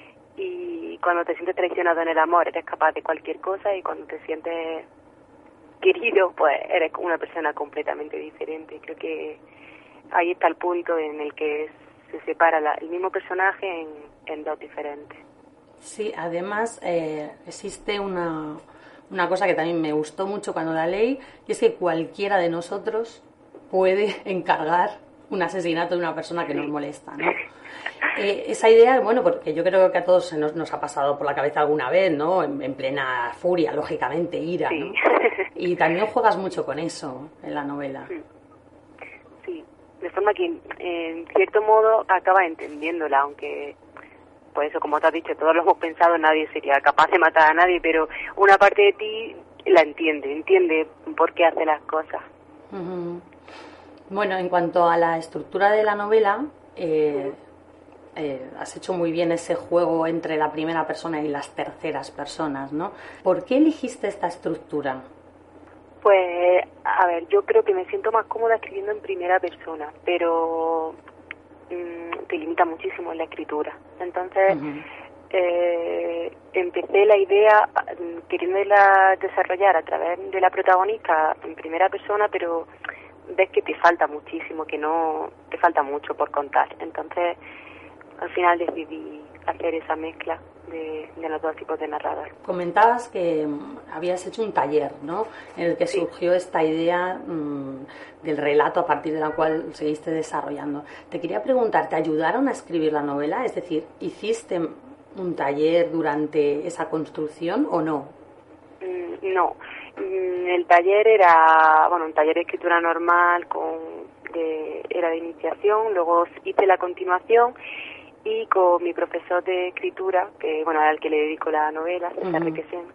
Speaker 17: Y cuando te sientes traicionado en el amor eres capaz de cualquier cosa, y cuando te sientes querido pues eres una persona completamente diferente. Creo que ahí está el punto en el que se separa la, el mismo personaje en, en dos diferentes.
Speaker 16: Sí, además eh, existe una, una cosa que también me gustó mucho cuando la leí, y es que cualquiera de nosotros puede encargar un asesinato de una persona que nos molesta, ¿no? Eh, esa idea, bueno, porque yo creo que a todos nos, nos ha pasado por la cabeza alguna vez, ¿no? En, en plena furia, lógicamente, ira, ¿no? Y también juegas mucho con eso en la novela.
Speaker 17: Sí, de forma que en cierto modo acabas entendiéndola, aunque, pues eso, como te has dicho, todos lo hemos pensado, nadie sería capaz de matar a nadie, pero una parte de ti la entiende, entiende por qué hace las cosas.
Speaker 16: Uh-huh. Bueno, en cuanto a la estructura de la novela, eh, eh, has hecho muy bien ese juego entre la primera persona y las terceras personas, ¿no? ¿Por qué elegiste esta estructura?
Speaker 17: Pues, a ver, yo creo que me siento más cómoda escribiendo en primera persona, pero mmm, te limita muchísimo en la escritura. Entonces, uh-huh. eh, empecé la idea mm, queriéndola desarrollar a través de la protagonista en primera persona, pero ves que te falta muchísimo, que no te falta mucho por contar. Entonces, al final decidí hacer esa mezcla de, de los dos tipos de narrador.
Speaker 16: Comentabas que um, habías hecho un taller, ¿no?, en el que sí. surgió esta idea um, del relato a partir de la cual seguiste desarrollando. Te quería preguntar, ¿te ayudaron a escribir la novela? Es decir, ¿hiciste un taller durante esa construcción o no?
Speaker 17: Mm, no. El taller era, bueno, un taller de escritura normal, con de, era de iniciación, luego hice la continuación y con mi profesor de escritura, que bueno, al que le dedico la novela, César uh-huh. Requesén,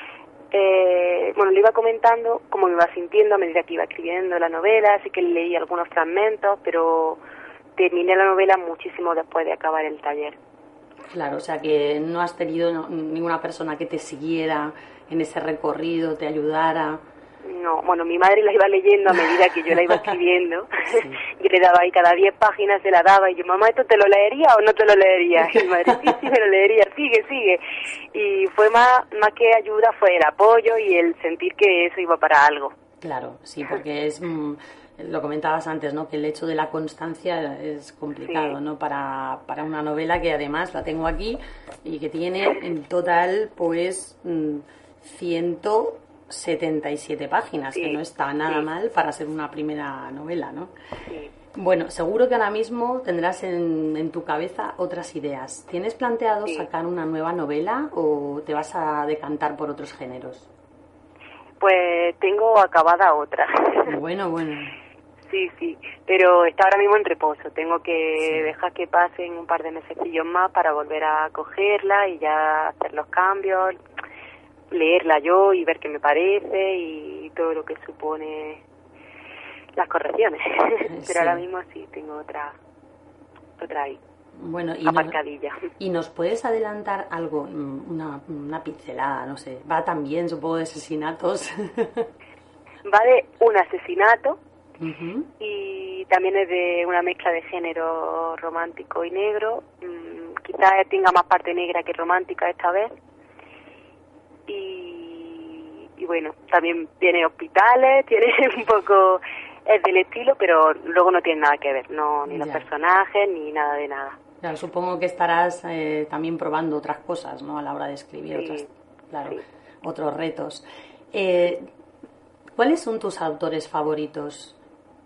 Speaker 17: eh, bueno, le iba comentando cómo me iba sintiendo a medida que iba escribiendo la novela, así que leí algunos fragmentos, pero terminé la novela muchísimo después de acabar el taller.
Speaker 16: Claro, o sea que no has tenido no, ninguna persona que te siguiera en ese recorrido, te ayudara.
Speaker 17: No, bueno, mi madre la iba leyendo a medida que yo la iba escribiendo. Sí. Yo le daba ahí cada diez páginas, se la daba y yo, mamá, ¿esto te lo leería o no te lo leería? Y mi madre, sí, sí, me lo leería, sigue, sigue. Y fue más, más que ayuda, fue el apoyo y el sentir que eso iba para algo.
Speaker 16: Claro, sí, porque es... Mm, lo comentabas antes, ¿no?, que el hecho de la constancia es complicado, sí. ¿no?, para, para una novela que además la tengo aquí y que tiene en total, pues, ciento setenta y siete páginas, sí. que no está nada sí. mal para ser una primera novela, ¿no? Sí. Bueno, seguro que ahora mismo tendrás en, en tu cabeza otras ideas. ¿Tienes planteado sí. sacar una nueva novela o te vas a decantar por otros géneros?
Speaker 17: Pues tengo acabada otra.
Speaker 16: Bueno, bueno.
Speaker 17: Sí, sí, pero está ahora mismo en reposo. Tengo que sí. dejar que pasen un par de mesecillos más para volver a cogerla y ya hacer los cambios, leerla yo y ver qué me parece y todo lo que supone las correcciones. Sí. Pero ahora mismo sí, tengo otra, otra ahí.
Speaker 16: Bueno, y
Speaker 17: aparcadilla.
Speaker 16: Nos, ¿Y nos puedes adelantar algo, una, una pincelada, no sé? Va también, supongo, de asesinatos.
Speaker 17: Va de un asesinato.
Speaker 16: Uh-huh.
Speaker 17: Y también es de una mezcla de género romántico y negro, mm, quizás tenga más parte negra que romántica esta vez, y, y bueno, también tiene hospitales, tiene un poco, es del estilo, pero luego no tiene nada que ver, no ni ya. los personajes ni nada de nada.
Speaker 16: Claro, supongo que estarás eh, también probando otras cosas, ¿no?, a la hora de escribir, sí, otras, claro, sí. otros retos. Eh, ¿Cuáles son tus autores favoritos?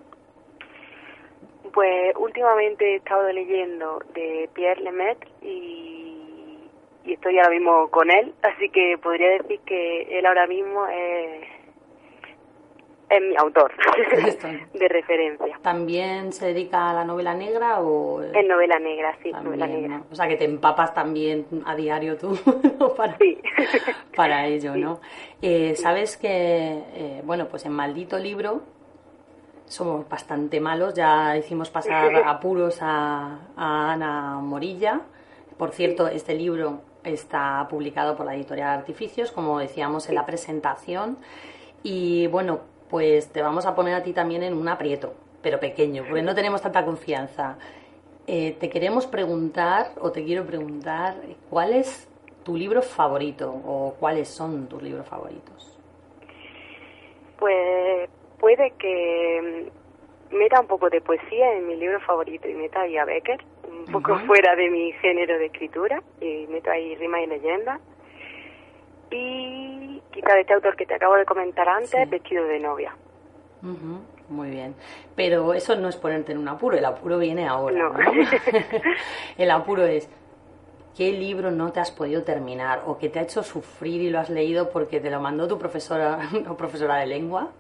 Speaker 17: Pues últimamente he estado leyendo de Pierre Lemaitre y, y estoy ahora mismo con él, así que podría decir que él ahora mismo es, es mi autor de referencia.
Speaker 16: ¿También se dedica a la novela negra o...?
Speaker 17: Es novela negra, sí, también, novela negra.
Speaker 16: ¿no? O sea que te empapas también a diario tú para,
Speaker 17: sí.
Speaker 16: para ello, sí. ¿no? Eh, Sabes que, eh, bueno, pues en Maldito Libro somos bastante malos, ya hicimos pasar apuros a, a Ana Morilla. Por cierto, este libro está publicado por la editorial Artificios, como decíamos en la presentación, y bueno, pues te vamos a poner a ti también en un aprieto, pero pequeño, porque no tenemos tanta confianza. Eh, te queremos preguntar, o te quiero preguntar, ¿cuál es tu libro favorito, o cuáles son tus libros favoritos?
Speaker 17: Pues puede que meta un poco de poesía en mi libro favorito y meta ahí a Becker, un poco uh-huh. fuera de mi género de escritura, y meto ahí rima y leyenda. Y quizá de este autor que te acabo de comentar antes, sí. Vestido de novia.
Speaker 16: Uh-huh. Muy bien. Pero eso no es ponerte en un apuro, el apuro viene ahora, ¿no? ¿no? El apuro es, ¿qué libro no te has podido terminar o que te ha hecho sufrir y lo has leído porque te lo mandó tu profesora o profesora de lengua?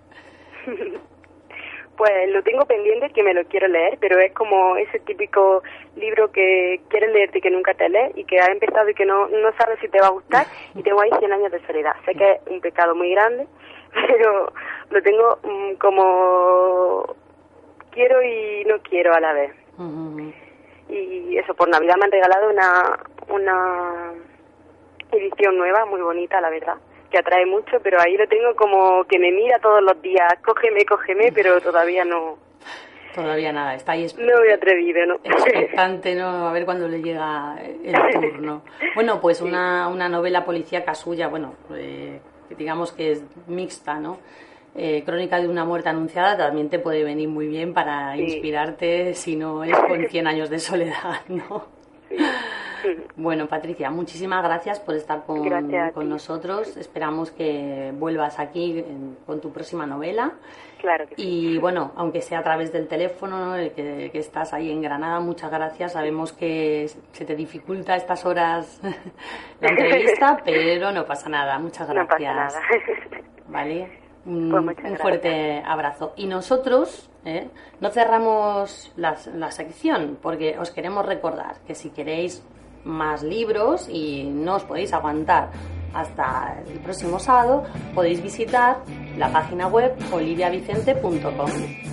Speaker 17: Pues lo tengo pendiente, que me lo quiero leer, pero es como ese típico libro que quieres leerte y que nunca te lees y que has empezado y que no, no sabes si te va a gustar y tengo ahí cien años de soledad. Sé que es un pecado muy grande, pero lo tengo um, como quiero y no quiero a la vez.
Speaker 16: Uh-huh.
Speaker 17: Y eso, por Navidad me han regalado una, una edición nueva, muy bonita, la verdad, que atrae mucho, pero ahí lo tengo como que me mira todos los días, cógeme, cógeme, pero todavía no
Speaker 16: Todavía nada, está ahí
Speaker 17: No me he atrevido, ¿no?
Speaker 16: expectante, ¿no? A ver cuándo le llega el turno. Bueno, pues una, una novela policíaca suya, bueno, eh, digamos que es mixta, ¿no? Eh, Crónica de una muerte anunciada también te puede venir muy bien para
Speaker 17: Sí.
Speaker 16: inspirarte, si no es con cien años de soledad, ¿no? Bueno, Patricia, muchísimas gracias por estar con,
Speaker 17: Gracias a
Speaker 16: con
Speaker 17: ti.
Speaker 16: nosotros. Esperamos que vuelvas aquí en- con tu próxima novela.
Speaker 17: Claro que sí.
Speaker 16: Y bueno, aunque sea a través del teléfono, ¿no? El que, que estás ahí en Granada, muchas gracias. Sabemos que se te dificulta a estas horas la entrevista, pero no pasa nada. Muchas
Speaker 17: No
Speaker 16: gracias.
Speaker 17: pasa nada.
Speaker 16: Vale. Un,
Speaker 17: Pues muchas
Speaker 16: un
Speaker 17: gracias.
Speaker 16: fuerte abrazo. Y nosotros ¿eh? no cerramos las- la sección porque os queremos recordar que si queréis más libros y no os podéis aguantar hasta el próximo sábado, podéis visitar la página web olivia vicente punto com.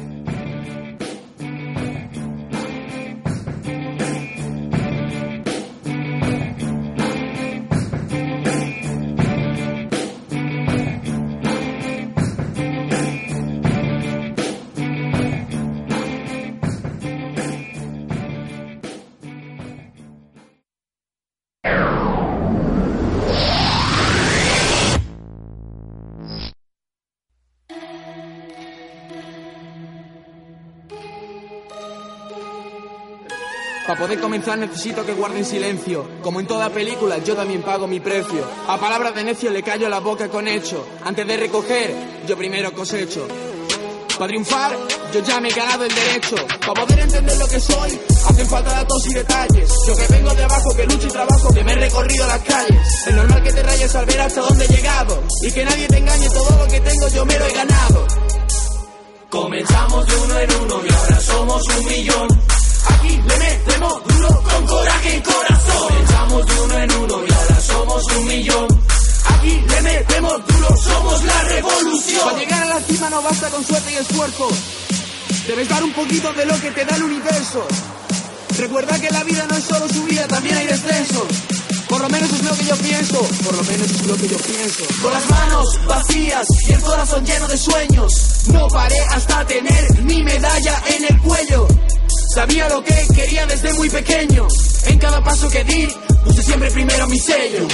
Speaker 18: Para poder comenzar necesito que guarden silencio. Como en toda película, yo también pago mi precio. A palabras de necio le callo la boca con hecho. Antes de recoger, yo primero cosecho. Para triunfar, yo ya me he ganado el derecho. Para poder entender lo que soy, hacen falta datos y detalles. Yo que vengo de abajo, que lucho y trabajo, que me he recorrido las calles. Es normal que te rayes al ver hasta dónde he llegado. Y que nadie te engañe, todo lo que tengo yo me lo he ganado. Comenzamos de uno en uno y ahora somos un millón. Aquí le metemos duro con coraje y corazón. Comenzamos de uno en uno y ahora somos un millón. Aquí le metemos duro, somos la revolución. Para llegar a la cima no basta con suerte y esfuerzo. Debes dar un poquito de lo que te da el universo. Recuerda que la vida no es solo subida, también hay descensos. Por lo menos es lo que yo pienso, por lo menos es lo que yo pienso. Con las manos vacías y el corazón lleno de sueños, no paré hasta tener mi medalla en el cuello. Sabía lo que quería desde muy pequeño. En cada paso que di, puse siempre primero mi sello.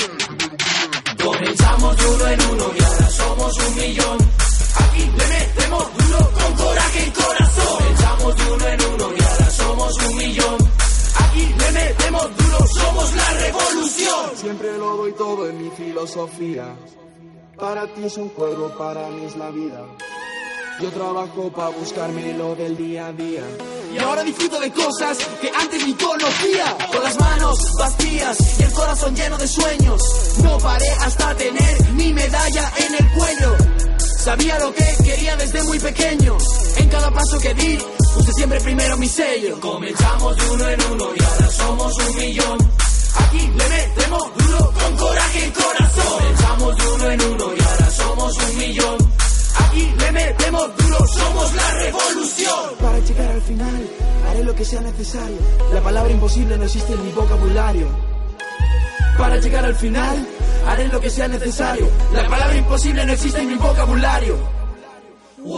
Speaker 18: Comenzamos de uno en uno y ahora somos un millón. Aquí le metemos duro con coraje y corazón. Comenzamos de uno en uno y ahora somos un millón. Aquí le metemos duro, somos la revolución. Siempre lo doy todo en mi filosofía. Para ti es un juego, para mí es la vida. Yo trabajo para buscarme lo del día a día. Y ahora disfruto de cosas que antes ni conocía. Con las manos vacías y el corazón lleno de sueños, no paré hasta tener mi medalla en el cuello. Sabía lo que quería desde muy pequeño. En cada paso que di, puse siempre primero mi sello. Comenzamos de uno en uno y ahora somos un millón. Aquí le metemos duro con coraje y corazón. Comenzamos de uno en uno y ahora somos un millón. Aquí le metemos duro, somos la revolución. Para llegar al final, haré lo que sea necesario. La palabra imposible no existe en mi vocabulario. Para llegar al final, haré lo que sea necesario. La palabra imposible no existe en mi vocabulario. Wow.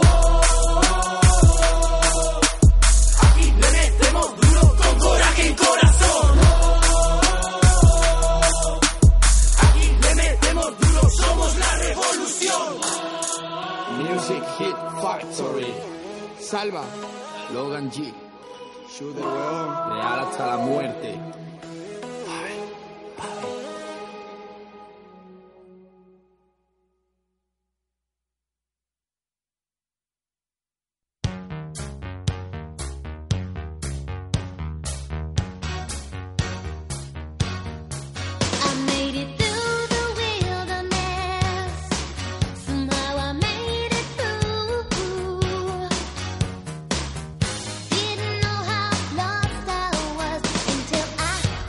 Speaker 18: Aquí le metemos duro con coraje y corazón. Aquí le metemos duro, somos la revolución. Music Hit Factory. Salva, Logan G. Shoot the world. Real hasta la muerte.
Speaker 7: I made it through the wilderness. Somehow I made it through. Didn't know how lost I was until I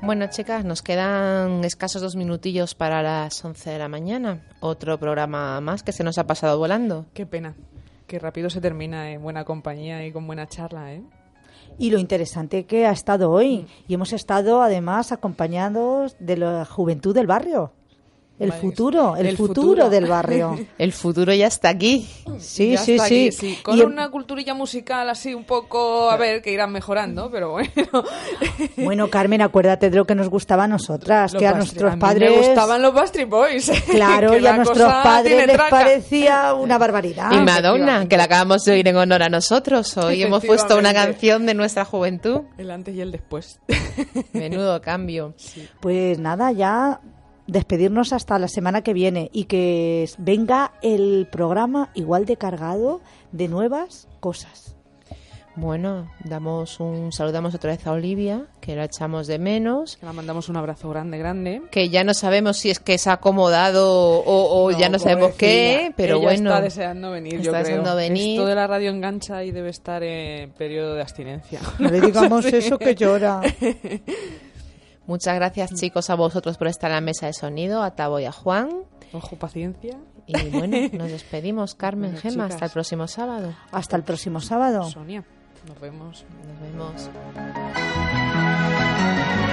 Speaker 2: Bueno, chicas, nos quedan escasos dos minutillos para las once de la mañana. Otro programa más que se nos ha pasado volando.
Speaker 3: Qué pena. Qué rápido se termina en buena compañía y con buena charla, ¿eh?
Speaker 1: Y lo interesante que ha estado hoy. Y hemos estado, además, acompañados de la juventud del barrio. El
Speaker 3: Vale,
Speaker 1: futuro, el,
Speaker 3: el
Speaker 1: futuro,
Speaker 3: futuro.
Speaker 1: del barrio.
Speaker 2: El futuro ya está aquí.
Speaker 1: Sí,
Speaker 3: Ya
Speaker 1: sí,
Speaker 3: está
Speaker 1: sí.
Speaker 3: aquí, sí. Con
Speaker 1: Y-
Speaker 3: una culturilla musical así un poco, a ver, que irán mejorando, pero bueno.
Speaker 1: Bueno, Carmen, acuérdate de lo que nos gustaba a nosotras,
Speaker 3: Los
Speaker 1: que a
Speaker 3: Backstreet-
Speaker 1: nuestros
Speaker 3: a mí
Speaker 1: padres...
Speaker 3: me gustaban los Backstreet Boys.
Speaker 1: Claro,
Speaker 3: Que
Speaker 1: y a
Speaker 3: la
Speaker 1: nuestros
Speaker 3: cosa
Speaker 1: padres
Speaker 3: tiene
Speaker 1: les
Speaker 3: traca.
Speaker 1: parecía una barbaridad.
Speaker 2: Y Madonna, que la acabamos de oír en honor a nosotros. Hoy hemos puesto una
Speaker 3: Efectivamente.
Speaker 2: canción de nuestra juventud.
Speaker 3: El antes y el después.
Speaker 2: Menudo cambio.
Speaker 1: Pues nada, ya despedirnos hasta la semana que viene y que venga el programa igual de cargado de nuevas cosas.
Speaker 2: Bueno, damos un saludamos otra vez a Olivia, que la echamos de menos.
Speaker 3: Le mandamos un abrazo grande, grande.
Speaker 2: Que ya no sabemos si es que se ha acomodado o, o
Speaker 3: No,
Speaker 2: ya no sabemos qué,
Speaker 3: pobrecilla.
Speaker 2: pero
Speaker 3: Ella
Speaker 2: bueno.
Speaker 3: está deseando venir,
Speaker 2: está
Speaker 3: yo creo.
Speaker 2: deseando venir.
Speaker 3: Esto de la radio engancha y debe estar en periodo de abstinencia.
Speaker 1: No le digamos eso, que llora.
Speaker 2: Muchas gracias, chicos, a vosotros por estar en la mesa de sonido, a Tabo y a Juan.
Speaker 3: Ojo, paciencia.
Speaker 2: Y bueno, nos despedimos, Carmen,
Speaker 3: Bueno,
Speaker 2: Gemma,
Speaker 3: chicas.
Speaker 2: hasta el próximo sábado.
Speaker 1: Hasta el próximo sábado.
Speaker 3: Sonia, nos vemos.
Speaker 2: Nos vemos.